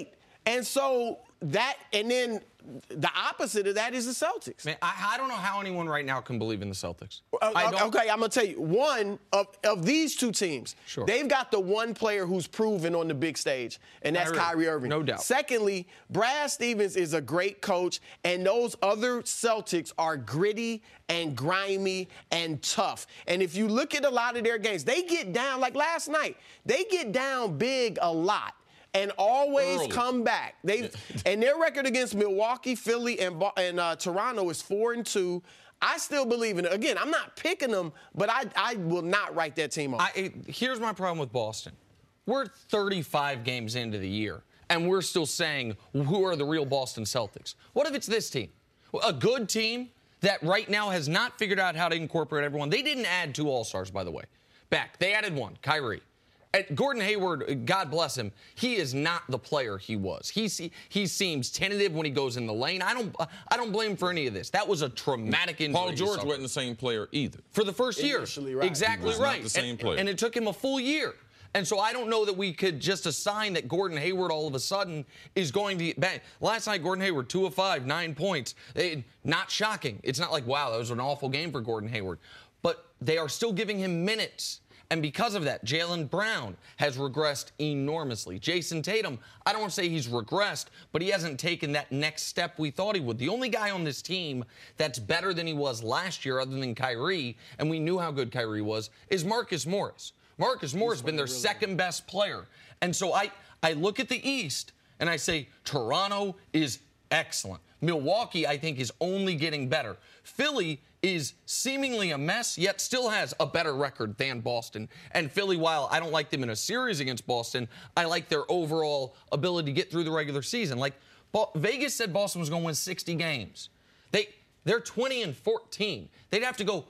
And so that, and then the opposite of that is the Celtics. Man, I don't know how anyone right now can believe in the Celtics. Okay, I'm going to tell you. One of these two teams, sure, they've got the one player who's proven on the big stage, and that's Kyrie Irving. No doubt. Secondly, Brad Stevens is a great coach, and those other Celtics are gritty and grimy and tough. And if you look at a lot of their games, they get down, like last night, they get down big a lot and always come back. And their record against Milwaukee, Philly, and Toronto is 4-2. I still believe in it. Again, I'm not picking them, but I will not write that team off. Here's my problem with Boston. We're 35 games into the year, and we're still saying who are the real Boston Celtics. What if it's this team? A good team that right now has not figured out how to incorporate everyone. They didn't add 2 All-Stars, by the way. They added 1, Kyrie. Gordon Hayward, God bless him, he is not the player he was. He seems tentative when he goes in the lane. I don't blame him for any of this. That was a traumatic injury. Paul George wasn't the same player either. For the first year. Right. Exactly right. Not the same player. And it took him a full year. And so I don't know that we could just assign that Gordon Hayward all of a sudden is going to bang. Last night, Gordon Hayward, 2 of 5, 9 points. Not shocking. It's not like, wow, that was an awful game for Gordon Hayward. But they are still giving him minutes. And because of that, Jaylen Brown has regressed enormously. Jason Tatum, I don't want to say he's regressed, but he hasn't taken that next step we thought he would. The only guy on this team that's better than he was last year, other than Kyrie, and we knew how good Kyrie was, is Marcus Morris. Marcus Morris has been their second best player. And so I look at the East, and I say Toronto is excellent. Milwaukee, I think, is only getting better. Philly is seemingly a mess, yet still has a better record than Boston. And Philly, while I don't like them in a series against Boston, I like their overall ability to get through the regular season. Like, Vegas said Boston was going to win 60 games. They're 20-14. They'd have to go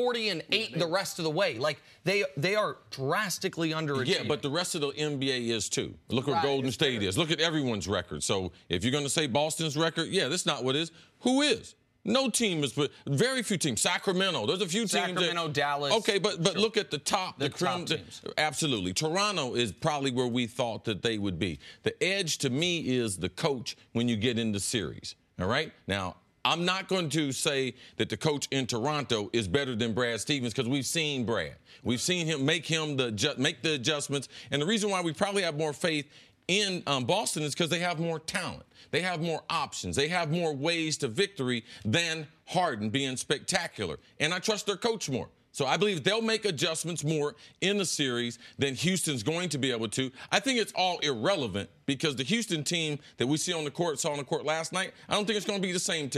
40-8 the rest of the way. Like, they are drastically underachieving. Yeah, but the rest of the NBA is too. Look what Golden State is. Look at everyone's record. So if you're going to say Boston's record, yeah, that's not what it is. Who is? No team is, but very few teams. Sacramento, there's a few teams. Sacramento, Dallas. Okay, but look at the top. The top teams. Absolutely. Toronto is probably where we thought that they would be. The edge to me is the coach when you get into series. All right? Now, I'm not going to say that the coach in Toronto is better than Brad Stevens because we've seen Brad. We've seen him make the adjustments. And the reason why we probably have more faith in Boston is because they have more talent. They have more options. They have more ways to victory than Harden being spectacular. And I trust their coach more. So I believe they'll make adjustments more in the series than Houston's going to be able to. I think it's all irrelevant because the Houston team that we saw on the court last night, I don't think it's going to be the same team.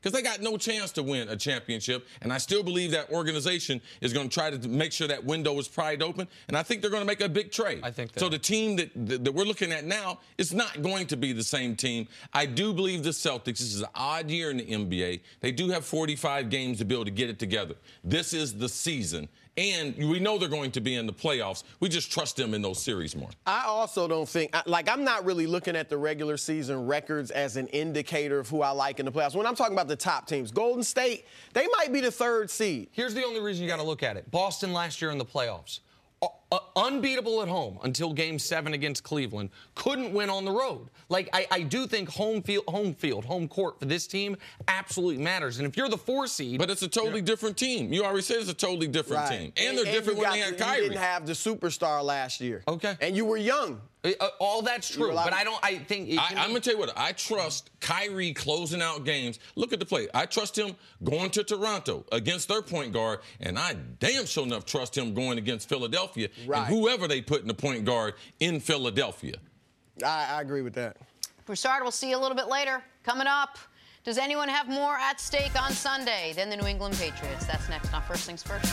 because they got no chance to win a championship. And I still believe that organization is going to try to make sure that window is pried open. And I think they're going to make a big trade. I think so. The team that we're looking at now is not going to be the same team. I do believe the Celtics, this is an odd year in the NBA. They do have 45 games to be able to get it together. This is the season. And we know they're going to be in the playoffs. We just trust them in those series more. I also don't think, I'm not really looking at the regular season records as an indicator of who I like in the playoffs. When I'm talking about the top teams, Golden State, they might be the 3rd seed. Here's the only reason you got to look at it. Boston last year in the playoffs. Unbeatable at home until Game 7 against Cleveland. Couldn't win on the road. Like, I do think home court for this team absolutely matters. And if you're the 4 seed... But it's a totally different team. You already said it's a totally different team. And they're different when they had Kyrie. You didn't have the superstar last year. Okay. And you were young. All that's true, but I'm going to tell you what, I trust Kyrie closing out games. Look at the play. I trust him going to Toronto against their point guard, and I damn sure enough trust him going against Philadelphia and whoever they put in the point guard in Philadelphia. I agree with that. Broussard, we'll see you a little bit later. Coming up, does anyone have more at stake on Sunday than the New England Patriots? That's next on First Things First.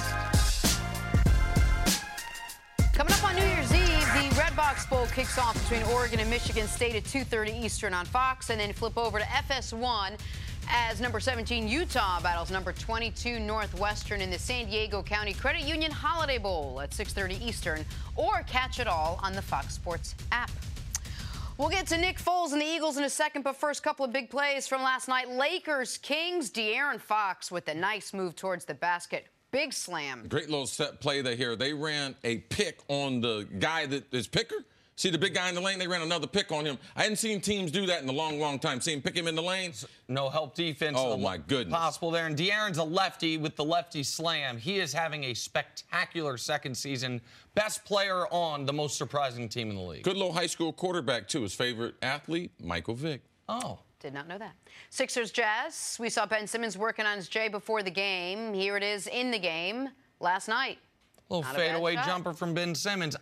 Coming up on New Year's Eve, the Red Box Bowl kicks off between Oregon and Michigan State at 2:30 Eastern on Fox, and then flip over to FS1 as number 17 Utah battles number 22 Northwestern in the San Diego County Credit Union Holiday Bowl at 6:30 Eastern, or catch it all on the Fox Sports app. We'll get to Nick Foles and the Eagles in a second, but first, couple of big plays from last night. Lakers-Kings, De'Aaron Fox with a nice move towards the basket. Big slam. Great little set play there here. They ran a pick on the guy that is Picker. See the big guy in the lane? They ran another pick on him. I hadn't seen teams do that in a long, long time. See him pick him in the lane? No help defense. Oh, my goodness. Possible there. And De'Aaron's a lefty with the lefty slam. He is having a spectacular second season. Best player on the most surprising team in the league. Good little high school quarterback, too. His favorite athlete, Michael Vick. Oh. Did not know that. Sixers Jazz. We saw Ben Simmons working on his J before the game. Here it is in the game last night. Little fadeaway jumper from Ben Simmons.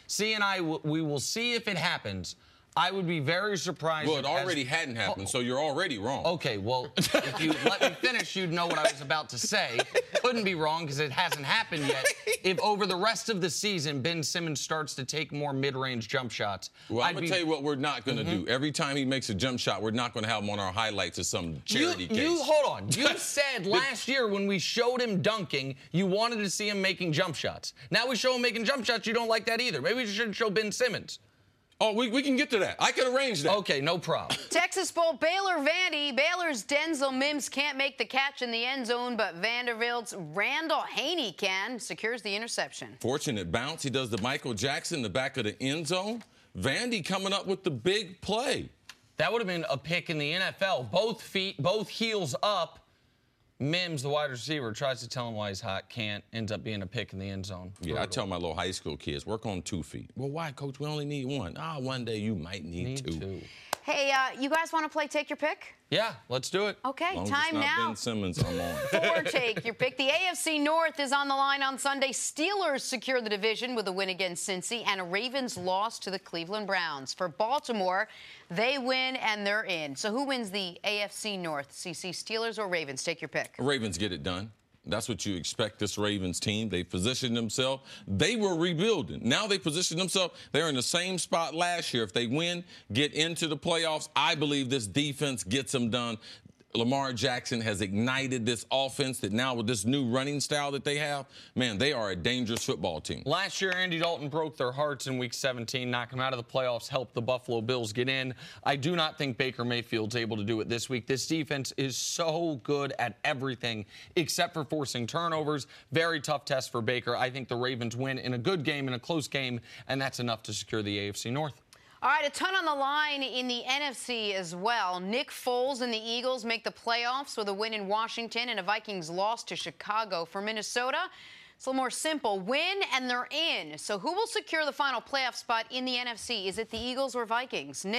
We will see if it happens. I would be very surprised. Well, it already hadn't happened, so you're already wrong. Okay, well, if you let me finish, you'd know what I was about to say. Couldn't be wrong because it hasn't happened yet. If over the rest of the season, Ben Simmons starts to take more mid-range jump shots. Well, I'm going to tell you what we're not going to do. Every time he makes a jump shot, we're not going to have him on our highlights as some charity case. Hold on. You said last year when we showed him dunking, you wanted to see him making jump shots. Now we show him making jump shots, you don't like that either. Maybe we should show Ben Simmons. Oh, we can get to that. I can arrange that. Okay, no problem. Texas Bowl, Baylor-Vandy. Baylor's Denzel Mims can't make the catch in the end zone, but Vanderbilt's Randall Haney can. Secures the interception. Fortunate bounce. He does the Michael Jackson in the back of the end zone. Vandy coming up with the big play. That would have been a pick in the NFL. Both feet, both heels up. Mims, the wide receiver, tries to tell him why he's hot, can't, ends up being a pick in the end zone. Yeah, Brutal. I tell my little high school kids, work on 2 feet. Well, why, Coach? We only need 1. One day you might need two. Hey, you guys want to play Take Your Pick? Yeah, let's do it. Okay, Long time as it's not now. Ben Simmons, I'm on. For Take Your Pick. The AFC North is on the line on Sunday. Steelers secure the division with a win against Cincy, and a Ravens loss to the Cleveland Browns. For Baltimore, they win and they're in. So who wins the AFC North? CC, Steelers or Ravens? Take your pick. Ravens get it done. That's what you expect this Ravens team. They positioned themselves. They were rebuilding. Now they position themselves. They're in the same spot last year. If they win, get into the playoffs, I believe this defense gets them done. Lamar Jackson has ignited this offense that now with this new running style that they have, man, they are a dangerous football team. Last year, Andy Dalton broke their hearts in Week 17, knocked them out of the playoffs, helped the Buffalo Bills get in. I do not think Baker Mayfield's able to do it this week. This defense is so good at everything except for forcing turnovers. Very tough test for Baker. I think the Ravens win in a good game, in a close game, and that's enough to secure the AFC North. All right, a ton on the line in the NFC as well. Nick Foles and the Eagles make the playoffs with a win in Washington and a Vikings loss to Chicago. For Minnesota, it's a little more simple. Win and they're in. So who will secure the final playoff spot in the NFC? Is it the Eagles or Vikings? Nick,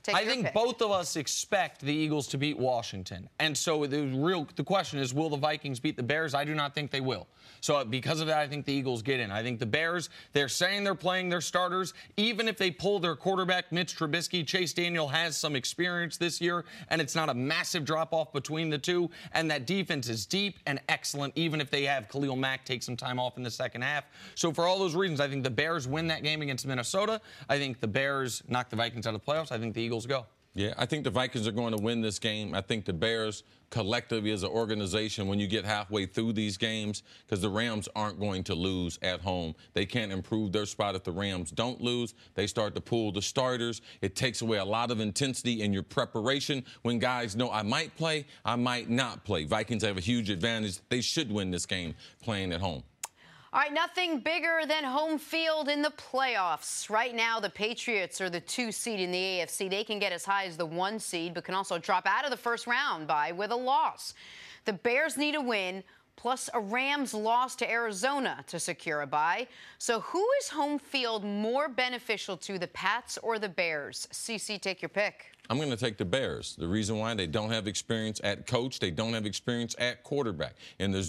Take I your think pick. both of us expect the Eagles to beat Washington. And so the question is, will the Vikings beat the Bears? I do not think they will. So because of that, I think the Eagles get in. I think the Bears, they're saying they're playing their starters. Even if they pull their quarterback, Mitch Trubisky, Chase Daniel has some experience this year, and it's not a massive drop-off between the two. And that defense is deep and excellent, even if they have Khalil Mack take some time off in the second half. So for all those reasons, I think the Bears win that game against Minnesota. I think the Bears knock the Vikings out of the playoffs. I think the Eagles go. Yeah, I think the Vikings are going to win this game. I think the Bears collectively as an organization, when you get halfway through these games, because the Rams aren't going to lose at home. They can't improve their spot if the Rams don't lose. They start to pull the starters. It takes away a lot of intensity in your preparation when guys know I might play, I might not play. Vikings have a huge advantage. They should win this game playing at home. All right, nothing bigger than home field in the playoffs. Right now, the Patriots are the 2 seed in the AFC. They can get as high as the 1 seed, but can also drop out of the first round with a loss. The Bears need a win, plus a Rams loss to Arizona to secure a bye. So who is home field more beneficial to, the Pats or the Bears? CC, take your pick. I'm going to take the Bears. The reason why, they don't have experience at coach. They don't have experience at quarterback. And there's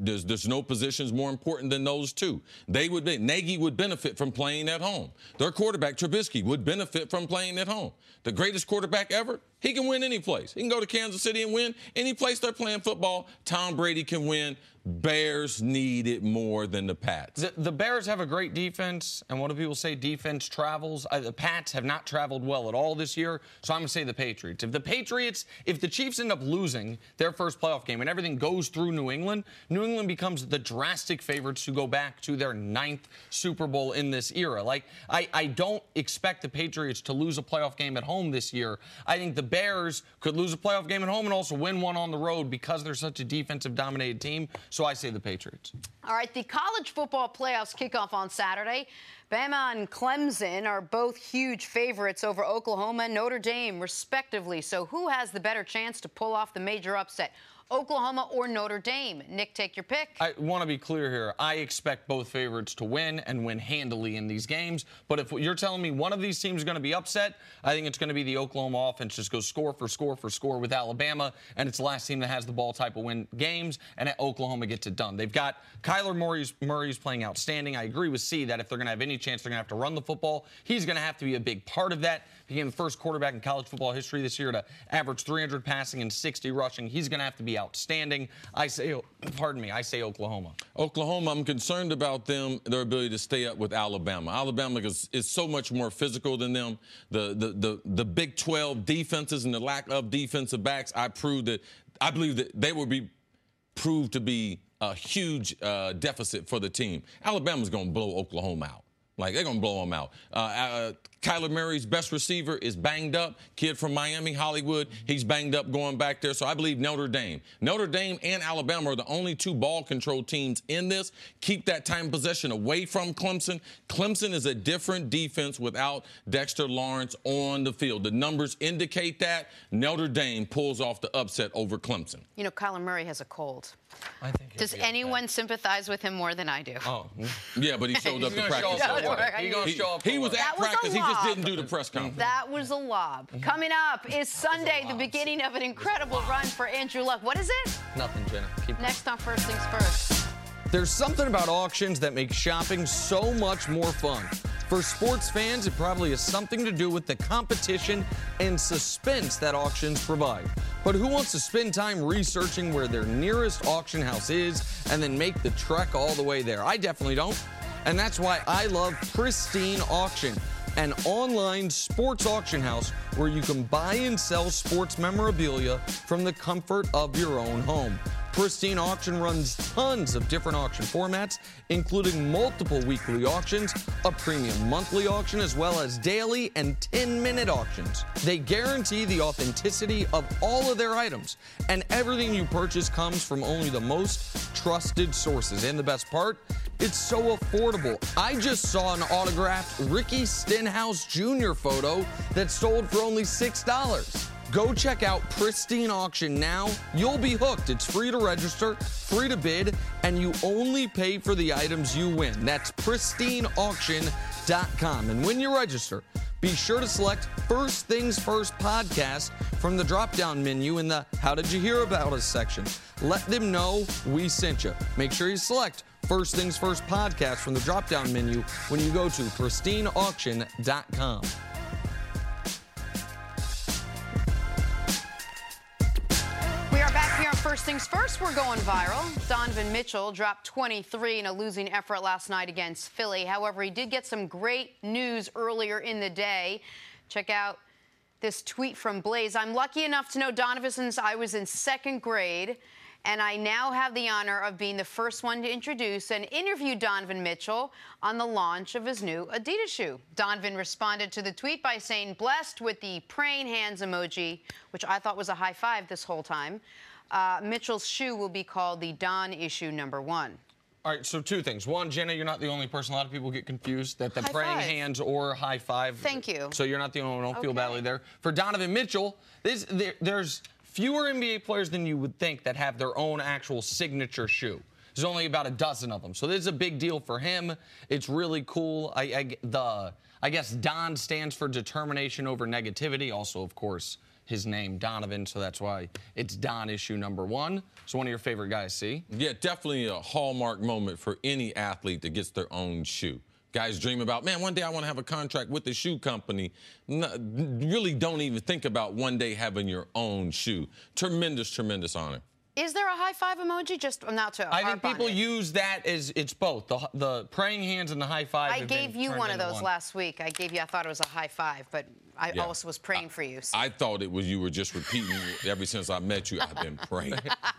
no positions more important than those two. Nagy would benefit from playing at home. Their quarterback, Trubisky, would benefit from playing at home. The greatest quarterback ever, he can win any place. He can go to Kansas City and win. Any place they're playing football, Tom Brady can win. Bears need it more than the Pats. The Bears have a great defense, and what do people say? Defense travels. The Pats have not traveled well at all this year, so I'm going to say the Patriots. If the Chiefs end up losing their first playoff game and everything goes through New England becomes the drastic favorites to go back to their 9th Super Bowl in this era. I don't expect the Patriots to lose a playoff game at home this year. I think the Bears could lose a playoff game at home and also win one on the road because they're such a defensive-dominated team. So I say the Patriots. All right, the college football playoffs kick off on Saturday. Bama and Clemson are both huge favorites over Oklahoma and Notre Dame, respectively. So who has the better chance to pull off the major upset? Oklahoma or Notre Dame? Nick, take your pick. I want to be clear here. I expect both favorites to win and win handily in these games. But if you're telling me one of these teams is going to be upset, I think it's going to be the Oklahoma offense. Just go score for score for score with Alabama, and it's the last team that has the ball type of win games, and Oklahoma gets it done. They've got Kyler Murray's playing outstanding. I agree with C that if they're going to have any chance, they're going to have to run the football. He's going to have to be a big part of that. Became the first quarterback in college football history this year to average 300 passing and 60 rushing. He's going to have to be outstanding. I say Oklahoma. Oklahoma, I'm concerned about their ability to stay up with Alabama. Alabama is so much more physical than them. The Big 12 defenses and the lack of defensive backs, I believe that they will be proved to be a huge deficit for the team. Alabama's going to blow Oklahoma out. They're going to blow them out. Kyler Murray's best receiver is banged up. Kid from Miami, Hollywood, he's banged up going back there. So I believe Notre Dame. Notre Dame and Alabama are the only 2 ball control teams in this. Keep that time possession away from Clemson. Clemson is a different defense without Dexter Lawrence on the field. The numbers indicate that. Notre Dame pulls off the upset over Clemson. You know, Kyler Murray has a cold. I think Does anyone sympathize with him more than I do? Oh. Yeah, but he showed up to practice. He was at practice. He just didn't do the press conference. That was a lob. Coming up is Sunday, the beginning of an incredible run for Andrew Luck. What is it? Nothing, Jenna. Keep Next on First Things First. There's something about auctions that makes shopping so much more fun. For sports fans, it probably has something to do with the competition and suspense that auctions provide. But who wants to spend time researching where their nearest auction house is and then make the trek all the way there? I definitely don't. And that's why I love Pristine Auction, an online sports auction house where you can buy and sell sports memorabilia from the comfort of your own home. Pristine Auction runs tons of different auction formats, including multiple weekly auctions, a premium monthly auction, as well as daily and 10-minute auctions. They guarantee the authenticity of all of their items, and everything you purchase comes from only the most trusted sources. And the best part, it's so affordable. I just saw an autographed Ricky Stenhouse Jr. photo that sold for only $6. Go check out Pristine Auction now. You'll be hooked. It's free to register, free to bid, and you only pay for the items you win. That's pristineauction.com. And when you register, be sure to select First Things First podcast from the drop-down menu in the How Did You Hear About Us section. Let them know we sent you. Make sure you select First Things First podcast from the drop-down menu when you go to pristineauction.com. First things first, we're going viral. Donovan Mitchell dropped 23 in a losing effort last night against Philly. However, he did get some great news earlier in the day. Check out this tweet from Blaze. I'm lucky enough to know Donovan since I was in second grade, and I now have the honor of being the first one to introduce and interview Donovan Mitchell on the launch of his new Adidas shoe. Donovan responded to the tweet by saying, blessed with the praying hands emoji, which I thought was a high five this whole time. Mitchell's shoe will be called the Don Issue #1. All right, so two things. One, Jenna, you're not the only person. A lot of people get confused that the High praying five. hands or high five. Thank you. So you're not the only one. Don't feel badly there. For Donovan Mitchell, there's fewer NBA players than you would think that have their own actual signature shoe. There's only about a dozen of them. So this is a big deal for him. It's really cool. I guess Don stands for determination over negativity. Also, of course, his name, Donovan, so that's why it's Don Issue #1. So one of your favorite guys, see? Yeah, definitely a hallmark moment for any athlete that gets their own shoe. Guys dream about, man, one day I want to have a contract with the shoe company. Really don't even think about one day having your own shoe. Tremendous, tremendous honor. Is there a high five emoji? Just not to I think harp on people it. use that as it's both the praying hands and the high five. I have gave been you turned one of into those last week. I thought it was a high five, but I Yeah. also was praying for you. So. I thought it was you were just repeating ever since I met you. I've been praying.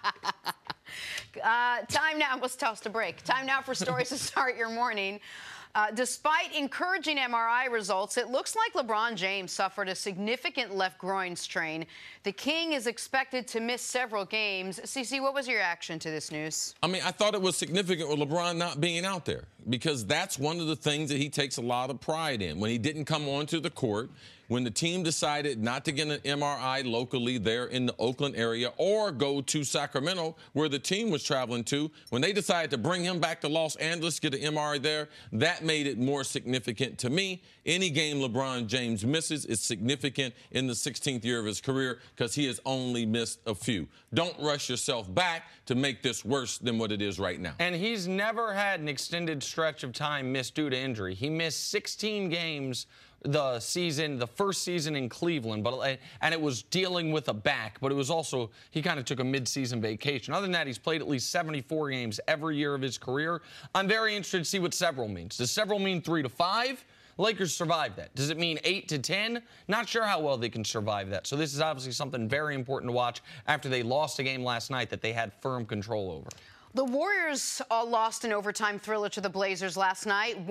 Time now. Let's toss a break. Time now for stories to start your morning. Despite encouraging MRI results, it looks like LeBron James suffered a significant left groin strain. The King is expected to miss several games. CeCe, what was your reaction to this news? I mean, I thought it was significant with LeBron not being out there because that's one of the things that he takes a lot of pride in. When he didn't come onto the court, when the team decided not to get an MRI locally there in the Oakland area or go to Sacramento, where the team was traveling to, when they decided to bring him back to Los Angeles, get an MRI there, that made it more significant to me. Any game LeBron James misses is significant in the 16th year of his career because he has only missed a few. Don't rush yourself back to make this worse than what it is right now. And he's never had an extended stretch of time missed due to injury. He missed 16 games the first season in Cleveland, and it was dealing with a back, but it was also, he kind of took a mid-season vacation. Other than that, he's played at least 74 games every year of his career. I'm very interested to see what several means. Does several mean 3 to 5? The Lakers survived that. Does it mean 8 to 10? Not sure how well they can survive that. So this is obviously something very important to watch after they lost a game last night that they had firm control over. The Warriors lost an overtime thriller to the Blazers last night,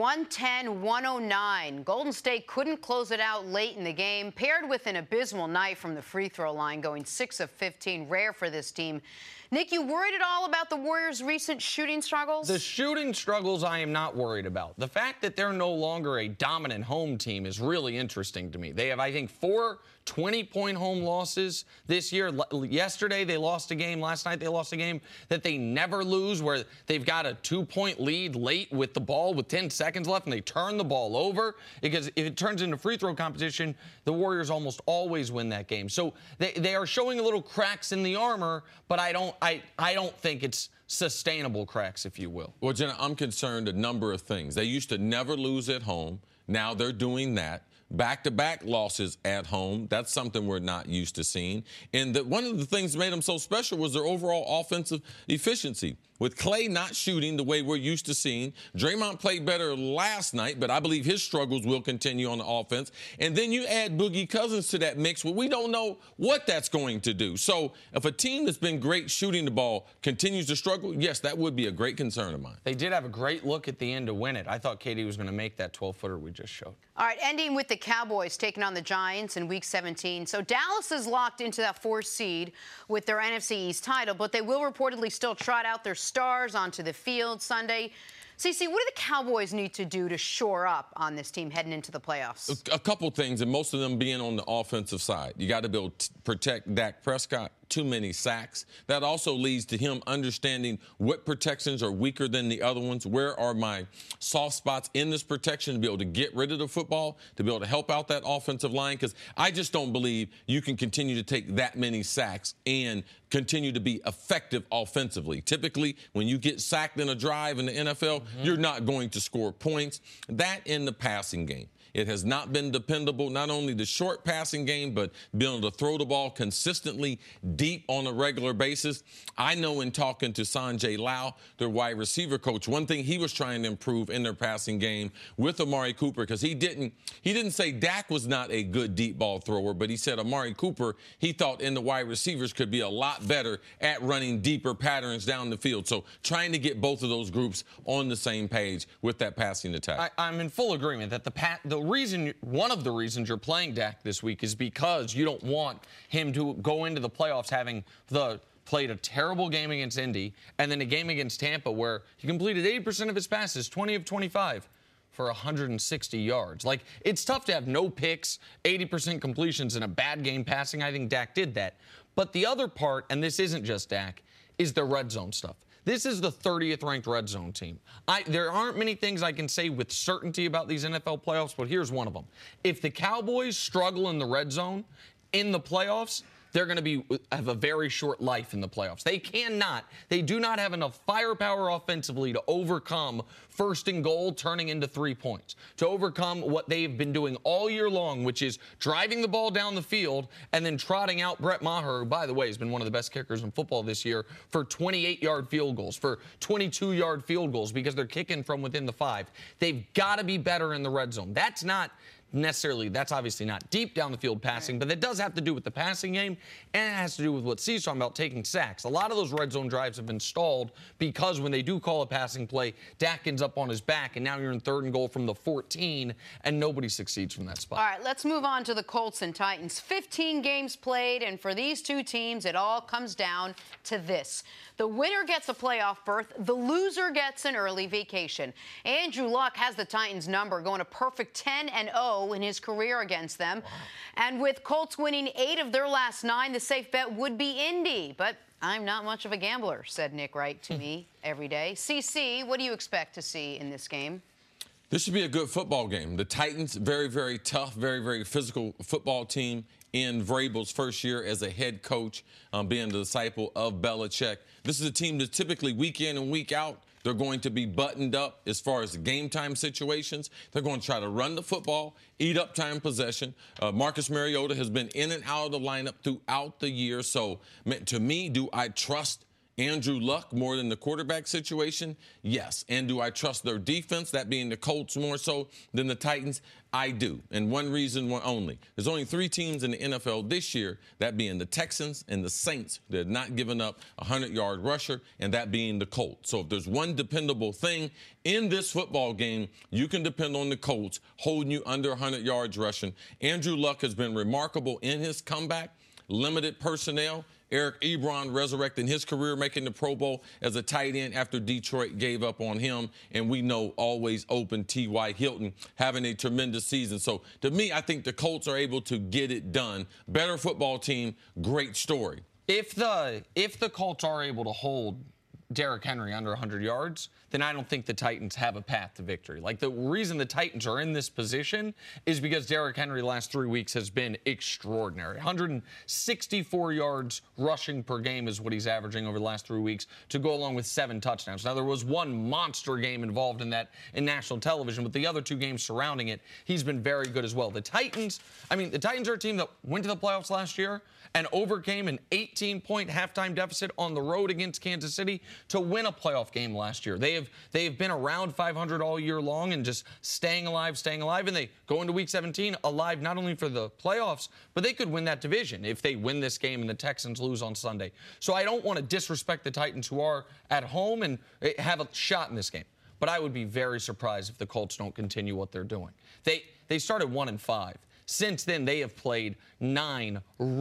110-109. Golden State couldn't close it out late in the game, paired with an abysmal night from the free throw line, going 6 of 15, rare for this team. Nick, you worried at all about the Warriors' recent shooting struggles? The shooting struggles I am not worried about. The fact that they're no longer a dominant home team is really interesting to me. They have, I think, 4 20-point home losses this year. Yesterday, they lost a game. Last night, they lost a game that they never lose, where they've got a 2-point lead late with the ball with 10 seconds left, and they turn the ball over. Because if it turns into free throw competition, the Warriors almost always win that game. So they are showing a little cracks in the armor, but I don't think it's sustainable cracks, if you will. Well, Jenna, I'm concerned a number of things. They used to never lose at home. Now they're doing that. Back-to-back losses at home. That's something we're not used to seeing. And one of the things that made them so special was their overall offensive efficiency. With Klay not shooting the way we're used to seeing, Draymond played better last night, but I believe his struggles will continue on the offense. And then you add Boogie Cousins to that mix, where we don't know what that's going to do. So if a team that's been great shooting the ball continues to struggle, yes, that would be a great concern of mine. They did have a great look at the end to win it. I thought KD was going to make that 12-footer we just showed. All right, ending with the Cowboys taking on the Giants in Week 17. So Dallas is locked into that 4th seed with their NFC East title, but they will reportedly still trot out their stars onto the field Sunday. CeCe, what do the Cowboys need to do to shore up on this team heading into the playoffs? A couple things, and most of them being on the offensive side. You got to be able to protect Dak Prescott, too many sacks. That also leads to him understanding what protections are weaker than the other ones. Where are my soft spots in this protection to be able to get rid of the football, to be able to help out that offensive line? Because I just don't believe you can continue to take that many sacks and continue to be effective offensively. Typically, when you get sacked in a drive in the NFL, you're not going to score points. That in the passing game. It has not been dependable, not only the short passing game, but being able to throw the ball consistently deep on a regular basis. I know in talking to Sanjay Lau, their wide receiver coach, one thing he was trying to improve in their passing game with Amari Cooper, because he didn't say Dak was not a good deep ball thrower, but he said Amari Cooper, he thought in the wide receivers could be a lot better at running deeper patterns down the field. So trying to get both of those groups on the same page with that passing attack. I'm in full agreement that one of the reasons you're playing Dak this week is because you don't want him to go into the playoffs having played a terrible game against Indy and then a game against Tampa where he completed 80% of his passes, 20 of 25 for 160 yards. Like, it's tough to have no picks, 80% completions in a bad game passing. I think Dak did that. But the other part, and this isn't just Dak, is the red zone stuff. This is the 30th ranked red zone team. There aren't many things I can say with certainty about these NFL playoffs, but here's one of them. If the Cowboys struggle in the red zone in the playoffs, they're going to have a very short life in the playoffs. They do not have enough firepower offensively to overcome first and goal turning into 3 points, to overcome what they've been doing all year long, which is driving the ball down the field and then trotting out Brett Maher, who, by the way, has been one of the best kickers in football this year, for 28-yard field goals, for 22-yard field goals, because they're kicking from within the 5. They've got to be better in the red zone. That's obviously not deep down the field passing, but that does have to do with the passing game, and it has to do with what Steve's talking about, taking sacks. A lot of those red zone drives have been stalled because when they do call a passing play, Dak ends up on his back, and now you're in 3rd and goal from the 14, and nobody succeeds from that spot. All right, let's move on to the Colts and Titans. 15 games played, and for these two teams, it all comes down to this. The winner gets a playoff berth. The loser gets an early vacation. Andrew Luck has the Titans' number, going a perfect 10-0 in his career against them. Wow. And with Colts winning 8 of their last 9, the safe bet would be Indy. But I'm not much of a gambler, said Nick Wright to me every day. CC, what do you expect to see in this game? This should be a good football game. The Titans, very, very tough, very, very physical football team. In Vrabel's first year as a head coach, being the disciple of Belichick. This is a team that typically week in and week out, they're going to be buttoned up as far as the game time situations. They're going to try to run the football, eat up time possession. Marcus Mariota has been in and out of the lineup throughout the year. So, to me, do I trust Andrew Luck more than the quarterback situation? Yes. And do I trust their defense, that being the Colts more so than the Titans? I do. And one reason only. There's only 3 teams in the NFL this year, that being the Texans and the Saints, that have not given up a 100-yard rusher, and that being the Colts. So if there's one dependable thing in this football game, you can depend on the Colts holding you under 100 yards rushing. Andrew Luck has been remarkable in his comeback, limited personnel. Eric Ebron resurrecting his career, making the Pro Bowl as a tight end after Detroit gave up on him. And we know always open T.Y. Hilton having a tremendous season. So, to me, I think the Colts are able to get it done. Better football team, great story. If the Colts are able to hold Derrick Henry under 100 yards, then I don't think the Titans have a path to victory. Like, the reason the Titans are in this position is because Derrick Henry the last 3 weeks has been extraordinary. 164 yards rushing per game is what he's averaging over the last 3 weeks, to go along with 7 touchdowns. Now, there was one monster game involved in that in national television, but the other 2 games surrounding it, he's been very good as well. The Titans are a team that went to the playoffs last year and overcame an 18-point halftime deficit on the road against Kansas City to win a playoff game last year. They have been around 500 all year long and just staying alive, and they go into Week 17 alive not only for the playoffs, but they could win that division if they win this game and the Texans lose on Sunday. So I don't want to disrespect the Titans, who are at home and have a shot in this game. But I would be very surprised if the Colts don't continue what they're doing. They started 1-5. Since then, they have played 8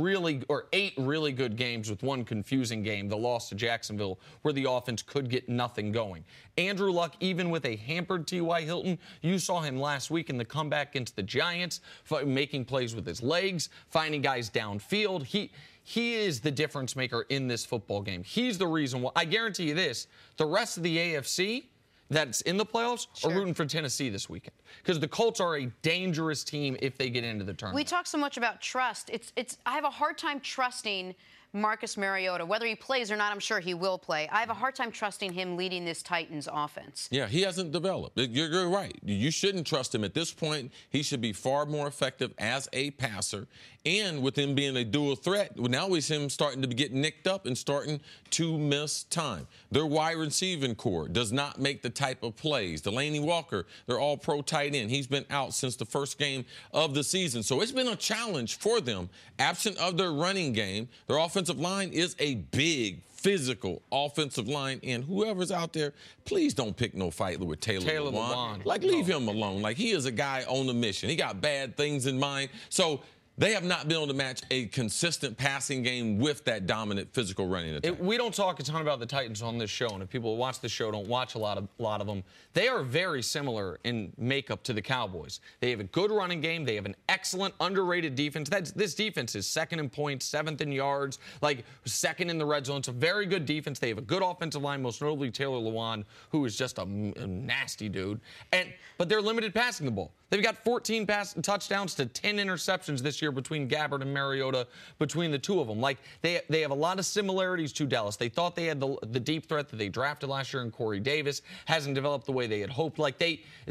really good games with one confusing game, the loss to Jacksonville, where the offense could get nothing going. Andrew Luck, even with a hampered T.Y. Hilton, you saw him last week in the comeback against the Giants, making plays with his legs, finding guys downfield. he is the difference maker in this football game. He's the reason why. I guarantee you this, the rest of the AFC that's in the playoffs are rooting for Tennessee this weekend, because the Colts are a dangerous team if they get into the tournament. We talk so much about trust. I have a hard time trusting Marcus Mariota. Whether he plays or not, I'm sure he will play. I have a hard time trusting him leading this Titans offense. Yeah, he hasn't developed. You're right. You shouldn't trust him at this point. He should be far more effective as a passer. And with him being a dual threat, now we see him starting to get nicked up and starting to miss time. Their wide receiving core does not make the type of plays. Delaney Walker, they're all pro tight end. He's been out since the first game of the season. So it's been a challenge for them. Absent of their running game, their offensive line is a big, physical offensive line, and whoever's out there, please don't pick no fight with Taylor Lewan. Like, leave him alone. Like, he is a guy on a mission. He got bad things in mind. So they have not been able to match a consistent passing game with that dominant physical running attack. We don't talk a ton about the Titans on this show, and if people who watch the show don't watch a lot of them, they are very similar in makeup to the Cowboys. They have a good running game. They have an excellent, underrated defense. This defense is second in points, seventh in yards, like second in the red zone. It's a very good defense. They have a good offensive line, most notably Taylor Lewan, who is just a nasty dude. But they're limited passing the ball. They've got 14 touchdowns to 10 interceptions this year between Gabbert and Mariota, between the two of them. Like, they have a lot of similarities to Dallas. They thought they had the deep threat that they drafted last year in Corey Davis. Hasn't developed the way they had hoped. Like,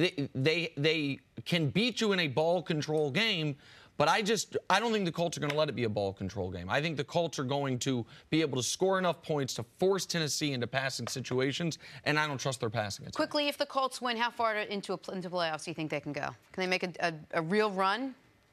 they can beat you in a ball control game, but I don't think the Colts are going to let it be a ball control game. I think the Colts are going to be able to score enough points to force Tennessee into passing situations, and I don't trust their passing attack. Quickly, if the Colts win, how far into playoffs do you think they can go? Can they make a real run?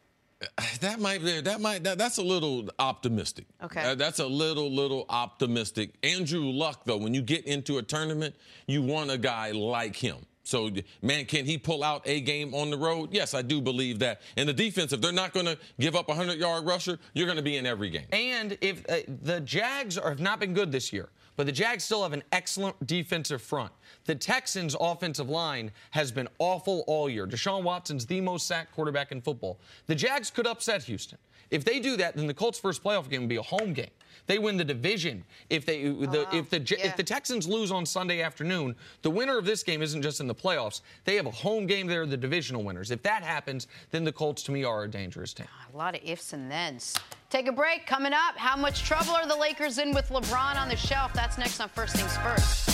That's a little optimistic. Okay. That's a little optimistic. Andrew Luck, though, when you get into a tournament, you want a guy like him. So, man, can he pull out a game on the road? Yes, I do believe that. And the defense, if they're not going to give up a 100-yard rusher, you're going to be in every game. And if the Jags have not been good this year, but the Jags still have an excellent defensive front. The Texans' offensive line has been awful all year. Deshaun Watson's the most sacked quarterback in football. The Jags could upset Houston. If they do that, then the Colts' first playoff game will be a home game. They win the division. If the Texans lose on Sunday afternoon, the winner of this game isn't just in the playoffs. They have a home game there, the divisional winners. If that happens, then the Colts, to me, are a dangerous team. A lot of ifs and thens. Take a break. Coming up, how much trouble are the Lakers in with LeBron on the shelf? That's next on First Things First.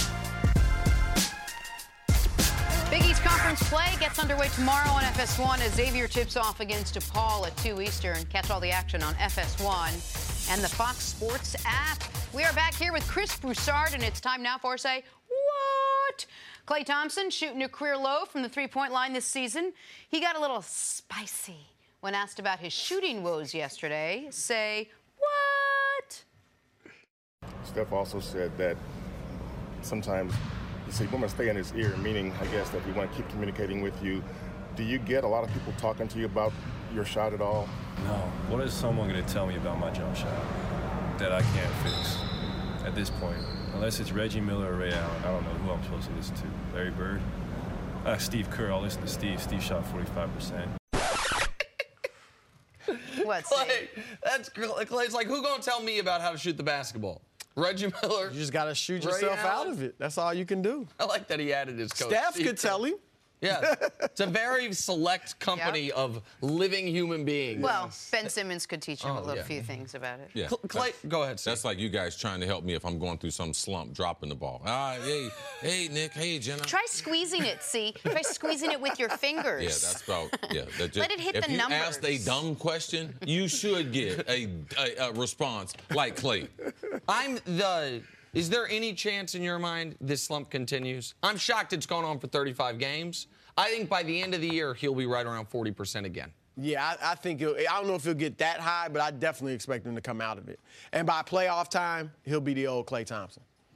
Big East Conference play gets underway tomorrow on FS1 as Xavier tips off against DePaul at 2 Eastern. Catch all the action on FS1 and the Fox Sports app. We are back here with Chris Broussard, and it's time now for Say What? Klay Thompson shooting a career low from the three-point line this season. He got a little spicy when asked about his shooting woes yesterday. Say what? Steph also said that sometimes you want to stay in his ear, meaning, I guess, that we want to keep communicating with you. Do you get a lot of people talking to you about your shot at all? No. What is someone going to tell me about my jump shot that I can't fix at this point? Unless it's Reggie Miller or Ray Allen, I don't know who I'm supposed to listen to. Larry Bird? Steve Kerr, I'll listen to Steve. Steve shot 45%. What, Klay, Klay's like, who gonna tell me about how to shoot the basketball? Reggie Miller. You just got to shoot yourself out of it. That's all you can do. I like that he added his coach. Steph could tell him. Yeah. It's a very select company of living human beings. Well, Ben Simmons could teach him a few things about it. Yeah. Klay, go ahead, Steve. That's like you guys trying to help me if I'm going through some slump, dropping the ball. Hey, Nick. Hey, Jenna. Try squeezing it, see? Try squeezing it with your fingers. Yeah, that's about, Let it hit the numbers. If you asked a dumb question, you should get a response like Klay. Is there any chance in your mind this slump continues? I'm shocked it's gone on for 35 games. I think by the end of the year, he'll be right around 40% again. Yeah, I think I don't know if he'll get that high, but I definitely expect him to come out of it. And by playoff time, he'll be the old Klay Thompson.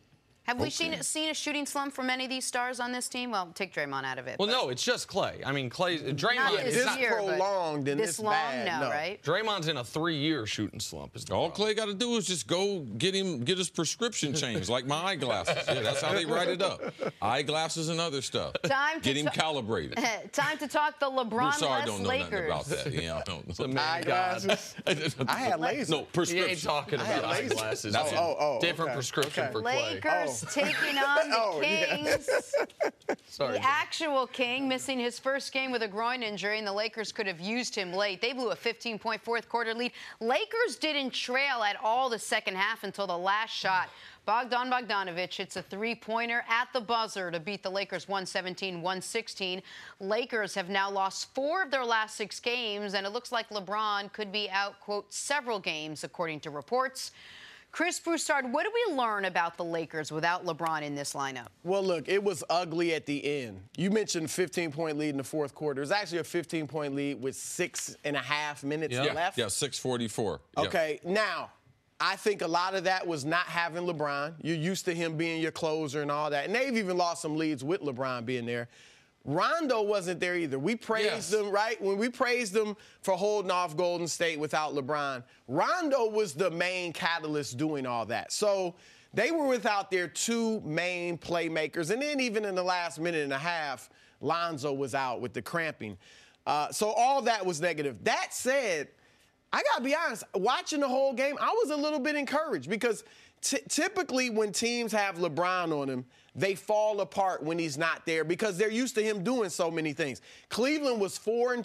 Have we seen a shooting slump from any of these stars on this team? Well, take Draymond out of it. Well, no, it's just Clay. I mean, Draymond Not is this not year, prolonged and this long, bad. no, right? Draymond's in a 3-year shooting slump. All Clay got to do is just go get his prescription changed, like my eyeglasses. Yeah, that's how they write it up. Eyeglasses and other stuff. Get him calibrated. Time to talk the Bruce LeBron-less don't know Lakers. nothing about that. Yeah, I don't know. Eyeglasses. I had lasers. No, He prescription. ain't talking about eyeglasses. That's different prescription for Clay. Lakers taking on the Kings. Sorry, The actual King missing his first game with a groin injury, and the Lakers could have used him late. They blew a 15-point fourth quarter lead. Lakers didn't trail at all the second half until the last shot. Bogdan Bogdanovic hits a three-pointer at the buzzer to beat the Lakers 117-116. Lakers have now lost 4 of their last 6 games, and it looks like LeBron could be out, quote, several games, according to reports. Chris Broussard, what do we learn about the Lakers without LeBron in this lineup? Well, look, it was ugly at the end. You mentioned 15-point lead in the fourth quarter. It was actually a 15-point lead with 6.5 minutes left. Yeah, 6:44. Okay, now, I think a lot of that was not having LeBron. You're used to him being your closer and all that. And they've even lost some leads with LeBron being there. Rondo wasn't there either. We praised him, right? When we praised him for holding off Golden State without LeBron, Rondo was the main catalyst doing all that. So they were without their 2 main playmakers. And then even in the last minute and a half, Lonzo was out with the cramping. So all that was negative. That said, I got to be honest, watching the whole game, I was a little bit encouraged because typically when teams have LeBron on them, they fall apart when he's not there because they're used to him doing so many things. Cleveland was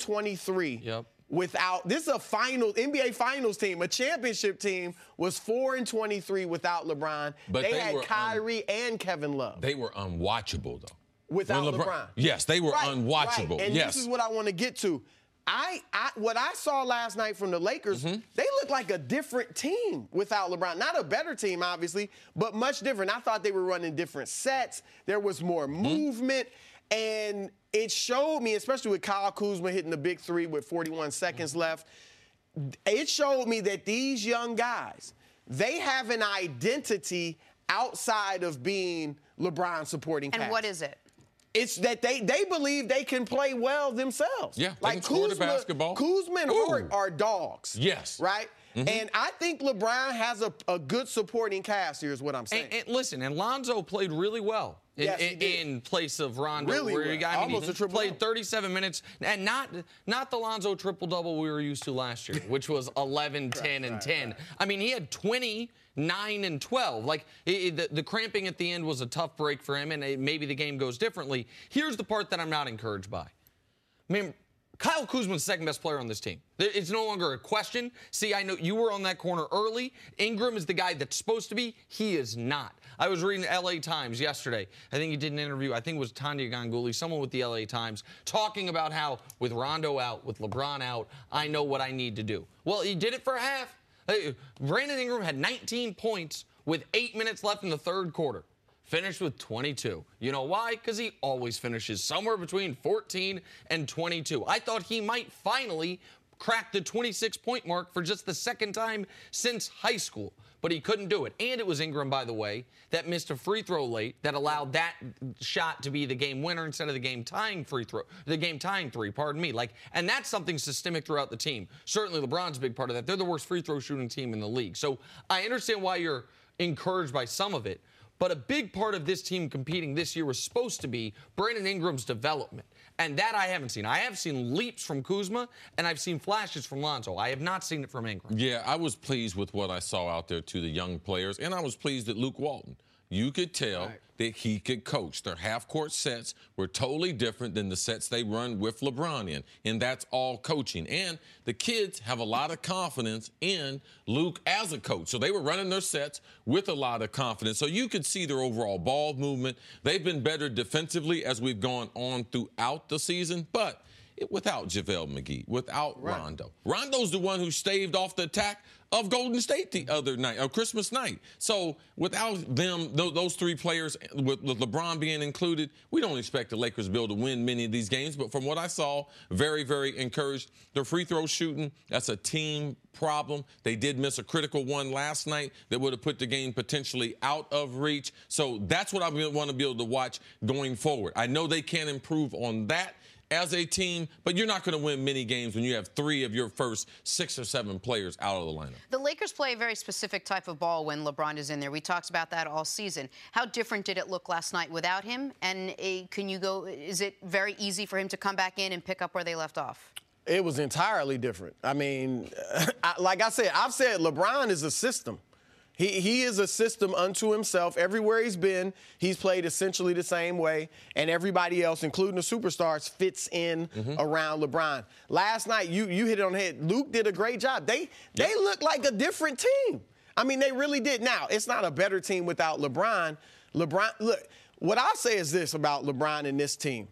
4-23 without – this is a NBA Finals team. A championship team was 4-23 without LeBron. But they had Kyrie and Kevin Love. They were unwatchable, though. Without LeBron. Yes, they were unwatchable. Right. And this is what I want to get to. What I saw last night from the Lakers, they look like a different team without LeBron. Not a better team, obviously, but much different. I thought they were running different sets. There was more movement. And it showed me, especially with Kyle Kuzma hitting the big 3 with 41 seconds left, it showed me that these young guys, they have an identity outside of being LeBron supporting cast. And what is it? It's that they believe they can play well themselves. Yeah, like they can score the basketball. Kuzma and Hart are dogs. Yes. Right? And I think LeBron has a good supporting cast here is what I'm saying. And listen, and Lonzo played really well in place of Rondo. Really well. Almost a triple-double. Played 37 minutes, and not the Lonzo triple-double we were used to last year, which was 11, 10, and 10. I mean, he had 20, 9, and 12. Like, the cramping at the end was a tough break for him, and maybe the game goes differently. Here's the part that I'm not encouraged by. I mean, Kyle Kuzma's the second-best player on this team. It's no longer a question. See, I know you were on that corner early. Ingram is the guy that's supposed to be. He is not. I was reading the L.A. Times yesterday. I think he did an interview. I think it was Tanya Ganguly, someone with the L.A. Times, talking about how with Rondo out, with LeBron out, I know what I need to do. Well, he did it for a half. Brandon Ingram had 19 points with 8 minutes left in the third quarter. Finished with 22. You know why? Because he always finishes somewhere between 14 and 22. I thought he might finally crack the 26-point mark for just the second time since high school, but he couldn't do it. And it was Ingram, by the way, that missed a free throw late that allowed that shot to be the game winner instead of the game-tying three, pardon me. And that's something systemic throughout the team. Certainly LeBron's a big part of that. They're the worst free throw shooting team in the league. So I understand why you're encouraged by some of it. But a big part of this team competing this year was supposed to be Brandon Ingram's development. And that I haven't seen. I have seen leaps from Kuzma, and I've seen flashes from Lonzo. I have not seen it from Ingram. Yeah, I was pleased with what I saw out there to the young players, and I was pleased at Luke Walton. You could tell that he could coach. Their half-court sets were totally different than the sets they run with LeBron in, and that's all coaching. And the kids have a lot of confidence in Luke as a coach. So they were running their sets with a lot of confidence. So you could see their overall ball movement. They've been better defensively as we've gone on throughout the season, but without JaVale McGee, without Rondo. Rondo's the one who staved off the attack of Golden State the other night, or Christmas night. So without them, those three players, with LeBron being included, we don't expect the Lakers to be able to win many of these games. But from what I saw, very, very encouraged. The free throw shooting, that's a team problem. They did miss a critical one last night that would have put the game potentially out of reach. So that's what I want to be able to watch going forward. I know they can improve on that as a team, but you're not going to win many games when you have 3 of your first 6 or 7 players out of the lineup. The Lakers play a very specific type of ball when LeBron is in there. We talked about that all season. How different did it look last night without him? And is it very easy for him to come back in and pick up where they left off? It was entirely different. I mean, like I said, I've said LeBron is a system. He is a system unto himself. Everywhere he's been, he's played essentially the same way, and everybody else, including the superstars, fits in around LeBron. Last night, you hit it on the head. Luke did a great job. They look like a different team. I mean, they really did. Now, it's not a better team without LeBron. Look, what I'll say is this about LeBron and this team.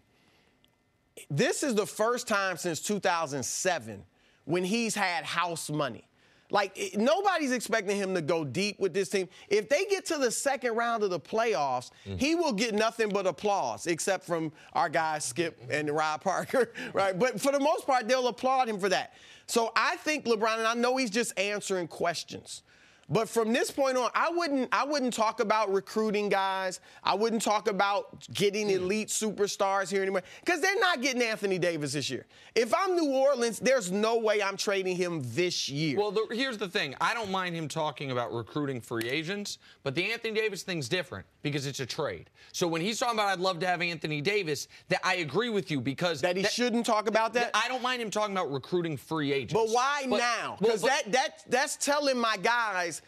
This is the first time since 2007 when he's had house money. Like, nobody's expecting him to go deep with this team. If they get to the second round of the playoffs, he will get nothing but applause, except from our guys Skip and Rob Parker, right? But for the most part, they'll applaud him for that. So I think LeBron, and I know he's just answering questions, but from this point on, I wouldn't talk about recruiting guys. I wouldn't talk about getting elite superstars here anymore, because they're not getting Anthony Davis this year. If I'm New Orleans, there's no way I'm trading him this year. Well, here's the thing. I don't mind him talking about recruiting free agents, but the Anthony Davis thing's different because it's a trade. So when he's talking about I'd love to have Anthony Davis, that I agree with you because he shouldn't talk about that. I don't mind him talking about recruiting free agents. But why now? Because that's telling my guys,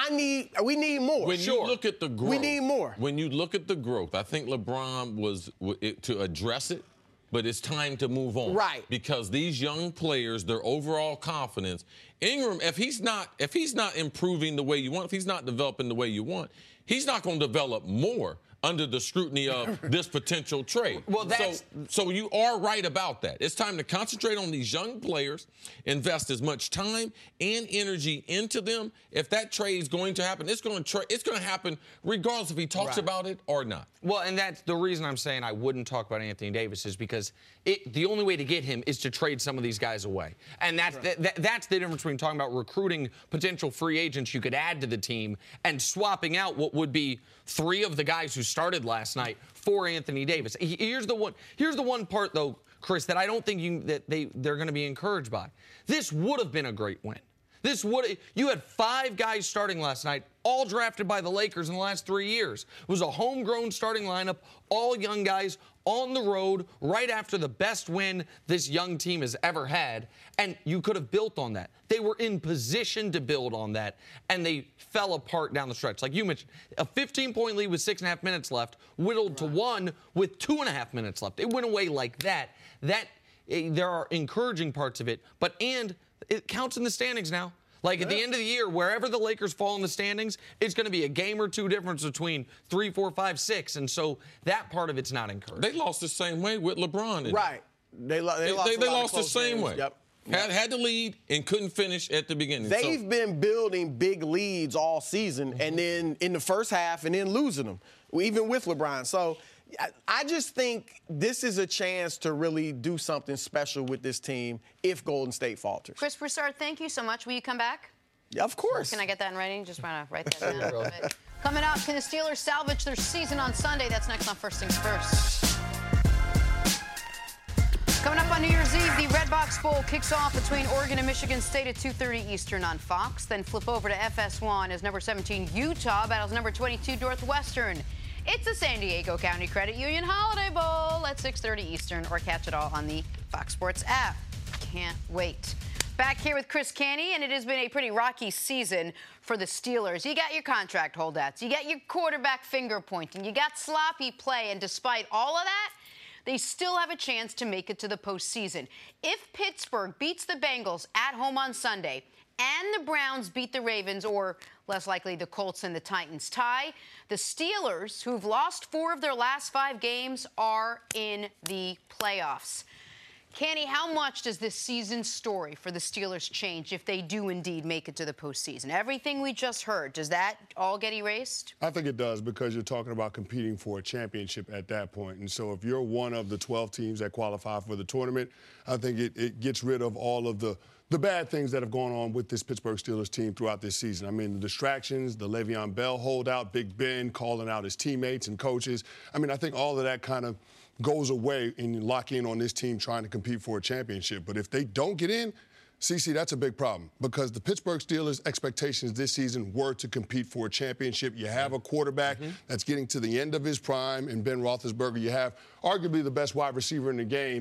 we need more. When you look at the growth, we need more. When you look at the growth, I think LeBron was to address it, but it's time to move on. Right. Because these young players, their overall confidence, Ingram, if he's not improving the way you want, if he's not developing the way you want, he's not going to develop more under the scrutiny of this potential trade. Well, so you are right about that. It's time to concentrate on these young players, invest as much time and energy into them. If that trade is going to happen, it's going to happen regardless if he talks about it or not. Well, and that's the reason I'm saying I wouldn't talk about Anthony Davis is because the only way to get him is to trade some of these guys away. And that's the difference between talking about recruiting potential free agents you could add to the team and swapping out what would be 3 of the guys who started last night for Anthony Davis. Here's the one part, though, Chris, that I don't think they're going to be encouraged by. This would have been a great win. You had 5 guys starting last night, all drafted by the Lakers in the last 3 years. It was a homegrown starting lineup, all young guys on the road right after the best win this young team has ever had, and you could have built on that. They were in position to build on that, and they fell apart down the stretch. Like you mentioned, a 15-point lead with 6.5 minutes left, whittled to 1 with 2.5 minutes left. It went away like that. There are encouraging parts of it, and it counts in the standings now. Like at the end of the year, wherever the Lakers fall in the standings, it's going to be a game or 2 difference between 3, 4, 5, 6. And so that part of it's not encouraged. They lost the same way with LeBron. Right. They lost the same way. Yep. Had the lead and couldn't finish at the beginning. They've been building big leads all season, and then in the first half, and then losing them, even with LeBron. So I just think this is a chance to really do something special with this team if Golden State falters. Chris Broussard, thank you so much. Will you come back? Yeah, of course. Can I get that in writing? Just want to write that down a little bit. Coming up, can the Steelers salvage their season on Sunday? That's next on First Things First. Coming up on New Year's Eve, the Red Box Bowl kicks off between Oregon and Michigan State at 2:30 Eastern on Fox. Then flip over to FS1 as number 17 Utah battles number 22 Northwestern. It's the San Diego County Credit Union Holiday Bowl at 6:30 Eastern, or catch it all on the Fox Sports app. Can't wait. Back here with Chris Canty, and it has been a pretty rocky season for the Steelers. You got your contract holdouts. You got your quarterback finger pointing. You got sloppy play, and despite all of that, they still have a chance to make it to the postseason. If Pittsburgh beats the Bengals at home on Sunday and the Browns beat the Ravens, or less likely the Colts and the Titans tie, the Steelers, who've lost 4 of their last 5 games, are in the playoffs. Kenny, how much does this season's story for the Steelers change if they do indeed make it to the postseason? Everything we just heard, does that all get erased? I think it does, because you're talking about competing for a championship at that point. And so if you're one of the 12 teams that qualify for the tournament, I think it gets rid of all of the bad things that have gone on with this Pittsburgh Steelers team throughout this season. I mean, the distractions, the Le'Veon Bell holdout, Big Ben calling out his teammates and coaches. I mean, I think all of that kind of goes away and you lock in on this team trying to compete for a championship. But if they don't get in, CC, that's a big problem, because the Pittsburgh Steelers' expectations this season were to compete for a championship. You have a quarterback that's getting to the end of his prime in Ben Roethlisberger. You have arguably the best wide receiver in the game,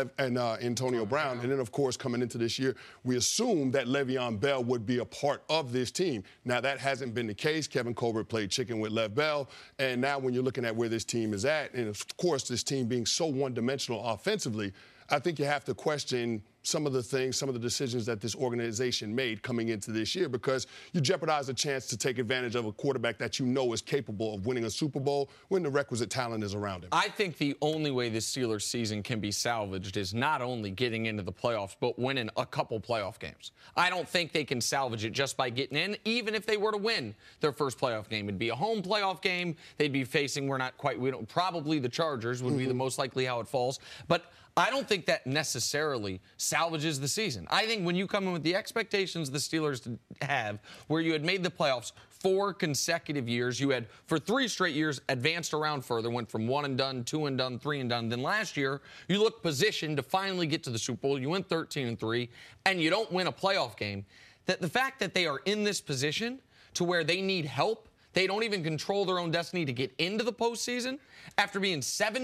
Antonio Brown. And then, of course, coming into this year, we assumed that Le'Veon Bell would be a part of this team. Now, that hasn't been the case. Kevin Colbert played chicken with Lev Bell. And now when you're looking at where this team is at, and, of course, this team being so one-dimensional offensively, I think you have to question some of the things, some of the decisions that this organization made coming into this year, because you jeopardize the chance to take advantage of a quarterback that you know is capable of winning a Super Bowl when the requisite talent is around him. I think the only way this Steelers season can be salvaged is not only getting into the playoffs, but winning a couple playoff games. I don't think they can salvage it just by getting in, even if they were to win their first playoff game. It'd be a home playoff game. They'd be facing, probably the Chargers would be the most likely how it falls. But I don't think that necessarily salvages the season. I think when you come in with the expectations the Steelers have, where you had made the playoffs 4 consecutive years, you had, for 3 straight years, advanced around further, went from 1 and done, 2 and done, 3 and done. Then last year, you look positioned to finally get to the Super Bowl. You went 13-3, and you don't win a playoff game. That the fact that they are in this position to where they need help, they don't even control their own destiny to get into the postseason after being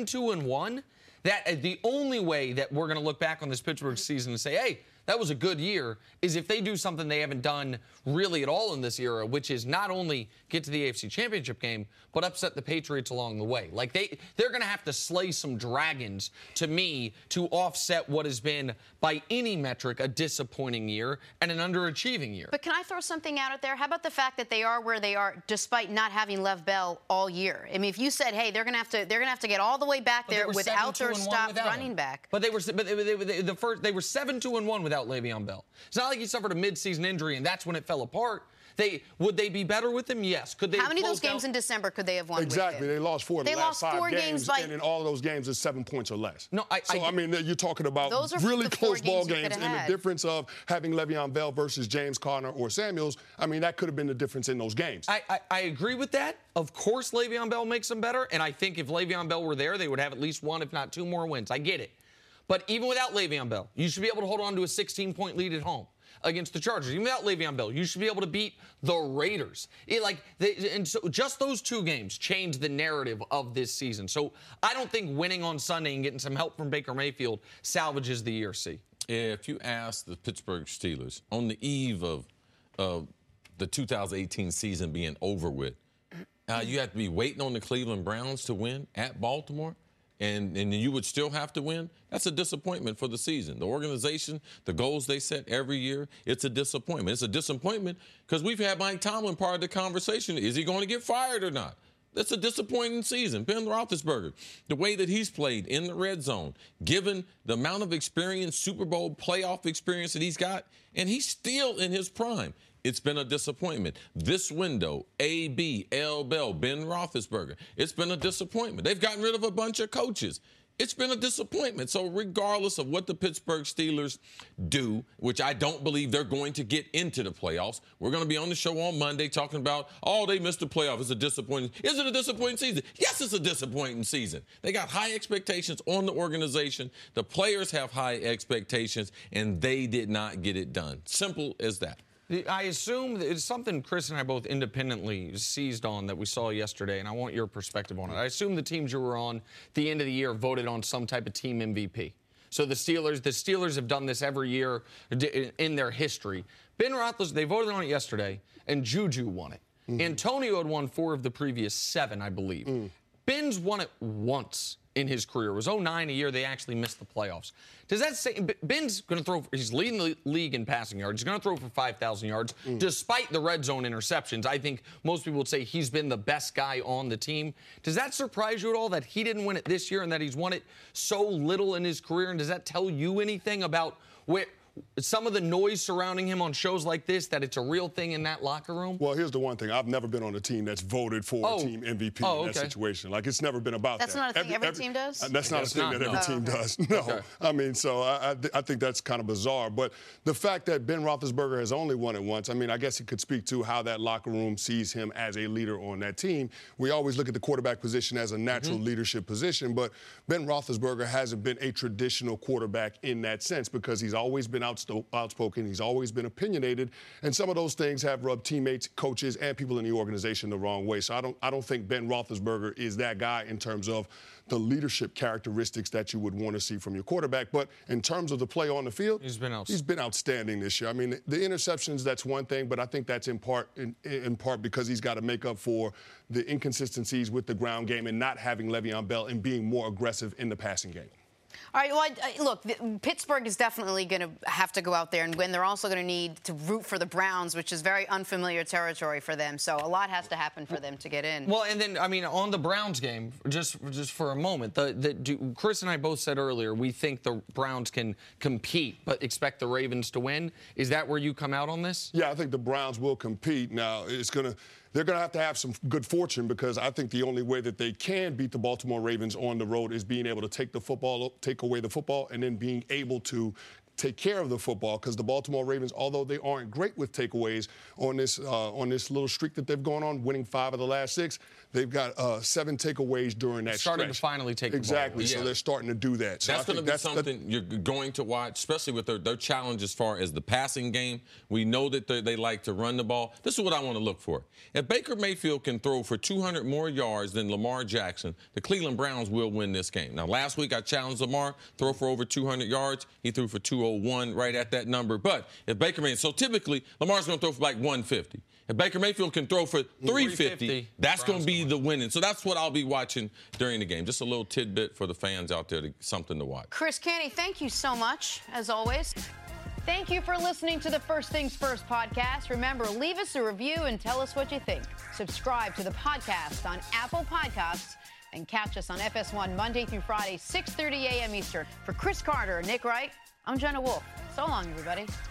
7-2-1. That the only way that we're going to look back on this Pittsburgh season and say, hey, that was a good year, is if they do something they haven't done really at all in this era, which is not only get to the AFC Championship game, but upset the Patriots along the way. Like, they're going to have to slay some dragons, to me, to offset what has been, by any metric, a disappointing year and an underachieving year. But can I throw something out there? How about the fact that they are where they are despite not having Lev Bell all year? I mean, if you said, hey, they're going to have to get all the way back there without their top running back. But they were 7-2-1 without Le'Veon Bell. It's not like he suffered a midseason injury and that's when it fell apart. Would they be better with him? Yes. Could they? How many of those games in December could they have won? Exactly. They lost 4 of the last 5 games, and in all of those games, it's 7 points or less. No, I mean, you're talking about really close ball games, and the difference of having Le'Veon Bell versus James Conner or Samuels. I mean, that could have been the difference in those games. I agree with that. Of course, Le'Veon Bell makes them better, and I think if Le'Veon Bell were there, they would have at least 1, if not 2 more wins. I get it. But even without Le'Veon Bell, you should be able to hold on to a 16-point lead at home against the Chargers. Even without Le'Veon Bell, you should be able to beat the Raiders. And so just those 2 games changed the narrative of this season. So I don't think winning on Sunday and getting some help from Baker Mayfield salvages the year, C. If you ask the Pittsburgh Steelers on the eve of the 2018 season being over with, you have to be waiting on the Cleveland Browns to win at Baltimore, and you would still have to win, that's a disappointment for the season. The organization, the goals they set every year, it's a disappointment. It's a disappointment because we've had Mike Tomlin part of the conversation. Is he going to get fired or not? That's a disappointing season. Ben Roethlisberger, the way that he's played in the red zone, given the amount of experience, Super Bowl playoff experience that he's got, and he's still in his prime. It's been a disappointment. This window, A.B., L. Bell, Ben Roethlisberger, it's been a disappointment. They've gotten rid of a bunch of coaches. It's been a disappointment. So regardless of what the Pittsburgh Steelers do, which I don't believe they're going to get into the playoffs, we're going to be on the show on Monday talking about, they missed the playoff. It's a disappointing. Is it a disappointing season? Yes, it's a disappointing season. They got high expectations on the organization. The players have high expectations, and they did not get it done. Simple as that. I assume it's something Chris and I both independently seized on that we saw yesterday, and I want your perspective on it. I assume the teams you were on at the end of the year voted on some type of team MVP. So the Steelers have done this every year in their history. Ben Roethlisberger, they voted on it yesterday, and Juju won it. Antonio had won 4 of the previous 7, I believe. Ben's won it once in his career. It was 09 a year they actually missed the playoffs. Does that say Ben's going to throw? He's leading the league in passing yards. He's going to throw for 5,000 yards, despite the red zone interceptions. I think most people would say he's been the best guy on the team. Does that surprise you at all that he didn't win it this year and that he's won it so little in his career? And does that tell you anything about where some of the noise surrounding him on shows like this, that it's a real thing in that locker room? Well, here's the one thing. I've never been on a team that's voted for a team MVP in that situation. Like, it's never been about that. That's not a thing every team does? That's not a thing that every team does. No. Okay. I mean, so I think that's kind of bizarre. But the fact that Ben Roethlisberger has only won it once, I mean, I guess he could speak to how that locker room sees him as a leader on that team. We always look at the quarterback position as a natural leadership position, but Ben Roethlisberger hasn't been a traditional quarterback in that sense because he's always been outspoken. He's always been opinionated, and some of those things have rubbed teammates, coaches, and people in the organization the wrong way. So I don't think Ben Roethlisberger is that guy in terms of the leadership characteristics that you would want to see from your quarterback. But in terms of the play on the field, he's been outstanding this year. I mean, the interceptions, that's one thing, but I think that's in part because he's got to make up for the inconsistencies with the ground game and not having Le'Veon Bell and being more aggressive in the passing game. All right, well, look, Pittsburgh is definitely going to have to go out there and win. They're also going to need to root for the Browns, which is very unfamiliar territory for them. So a lot has to happen for them to get in. Well, and then, I mean, on the Browns game, just for a moment, Chris and I both said earlier we think the Browns can compete but expect the Ravens to win. Is that where you come out on this? Yeah, I think the Browns will compete. Now, they're going to have some good fortune because I think the only way that they can beat the Baltimore Ravens on the road is being able to take away the football, and then being able to take care of the football, because the Baltimore Ravens, although they aren't great with takeaways on this little streak that they've gone on, winning 5 of the last 6, they've got 7 takeaways during that starting stretch. To finally take exactly. The ball. So they're starting to do that. So that's going to be something you're going to watch, especially with their challenge as far as the passing game. We know that they like to run the ball. This is what I want to look for. If Baker Mayfield can throw for 200 more yards than Lamar Jackson, the Cleveland Browns will win this game. Now, last week I challenged Lamar, throw for over 200 yards. He threw for 201, right at that number. But if Baker Mayfield, so typically Lamar's going to throw for like 150. If Baker Mayfield can throw for 350, that's going to be the winning. So that's what I'll be watching during the game. Just a little tidbit for the fans out there, something to watch. Chris Canty, thank you so much, as always. Thank you for listening to the First Things First podcast. Remember, leave us a review and tell us what you think. Subscribe to the podcast on Apple Podcasts and catch us on FS1 Monday through Friday, 6:30 a.m. Eastern. For Chris Carter and Nick Wright, I'm Jenna Wolf. So long, everybody.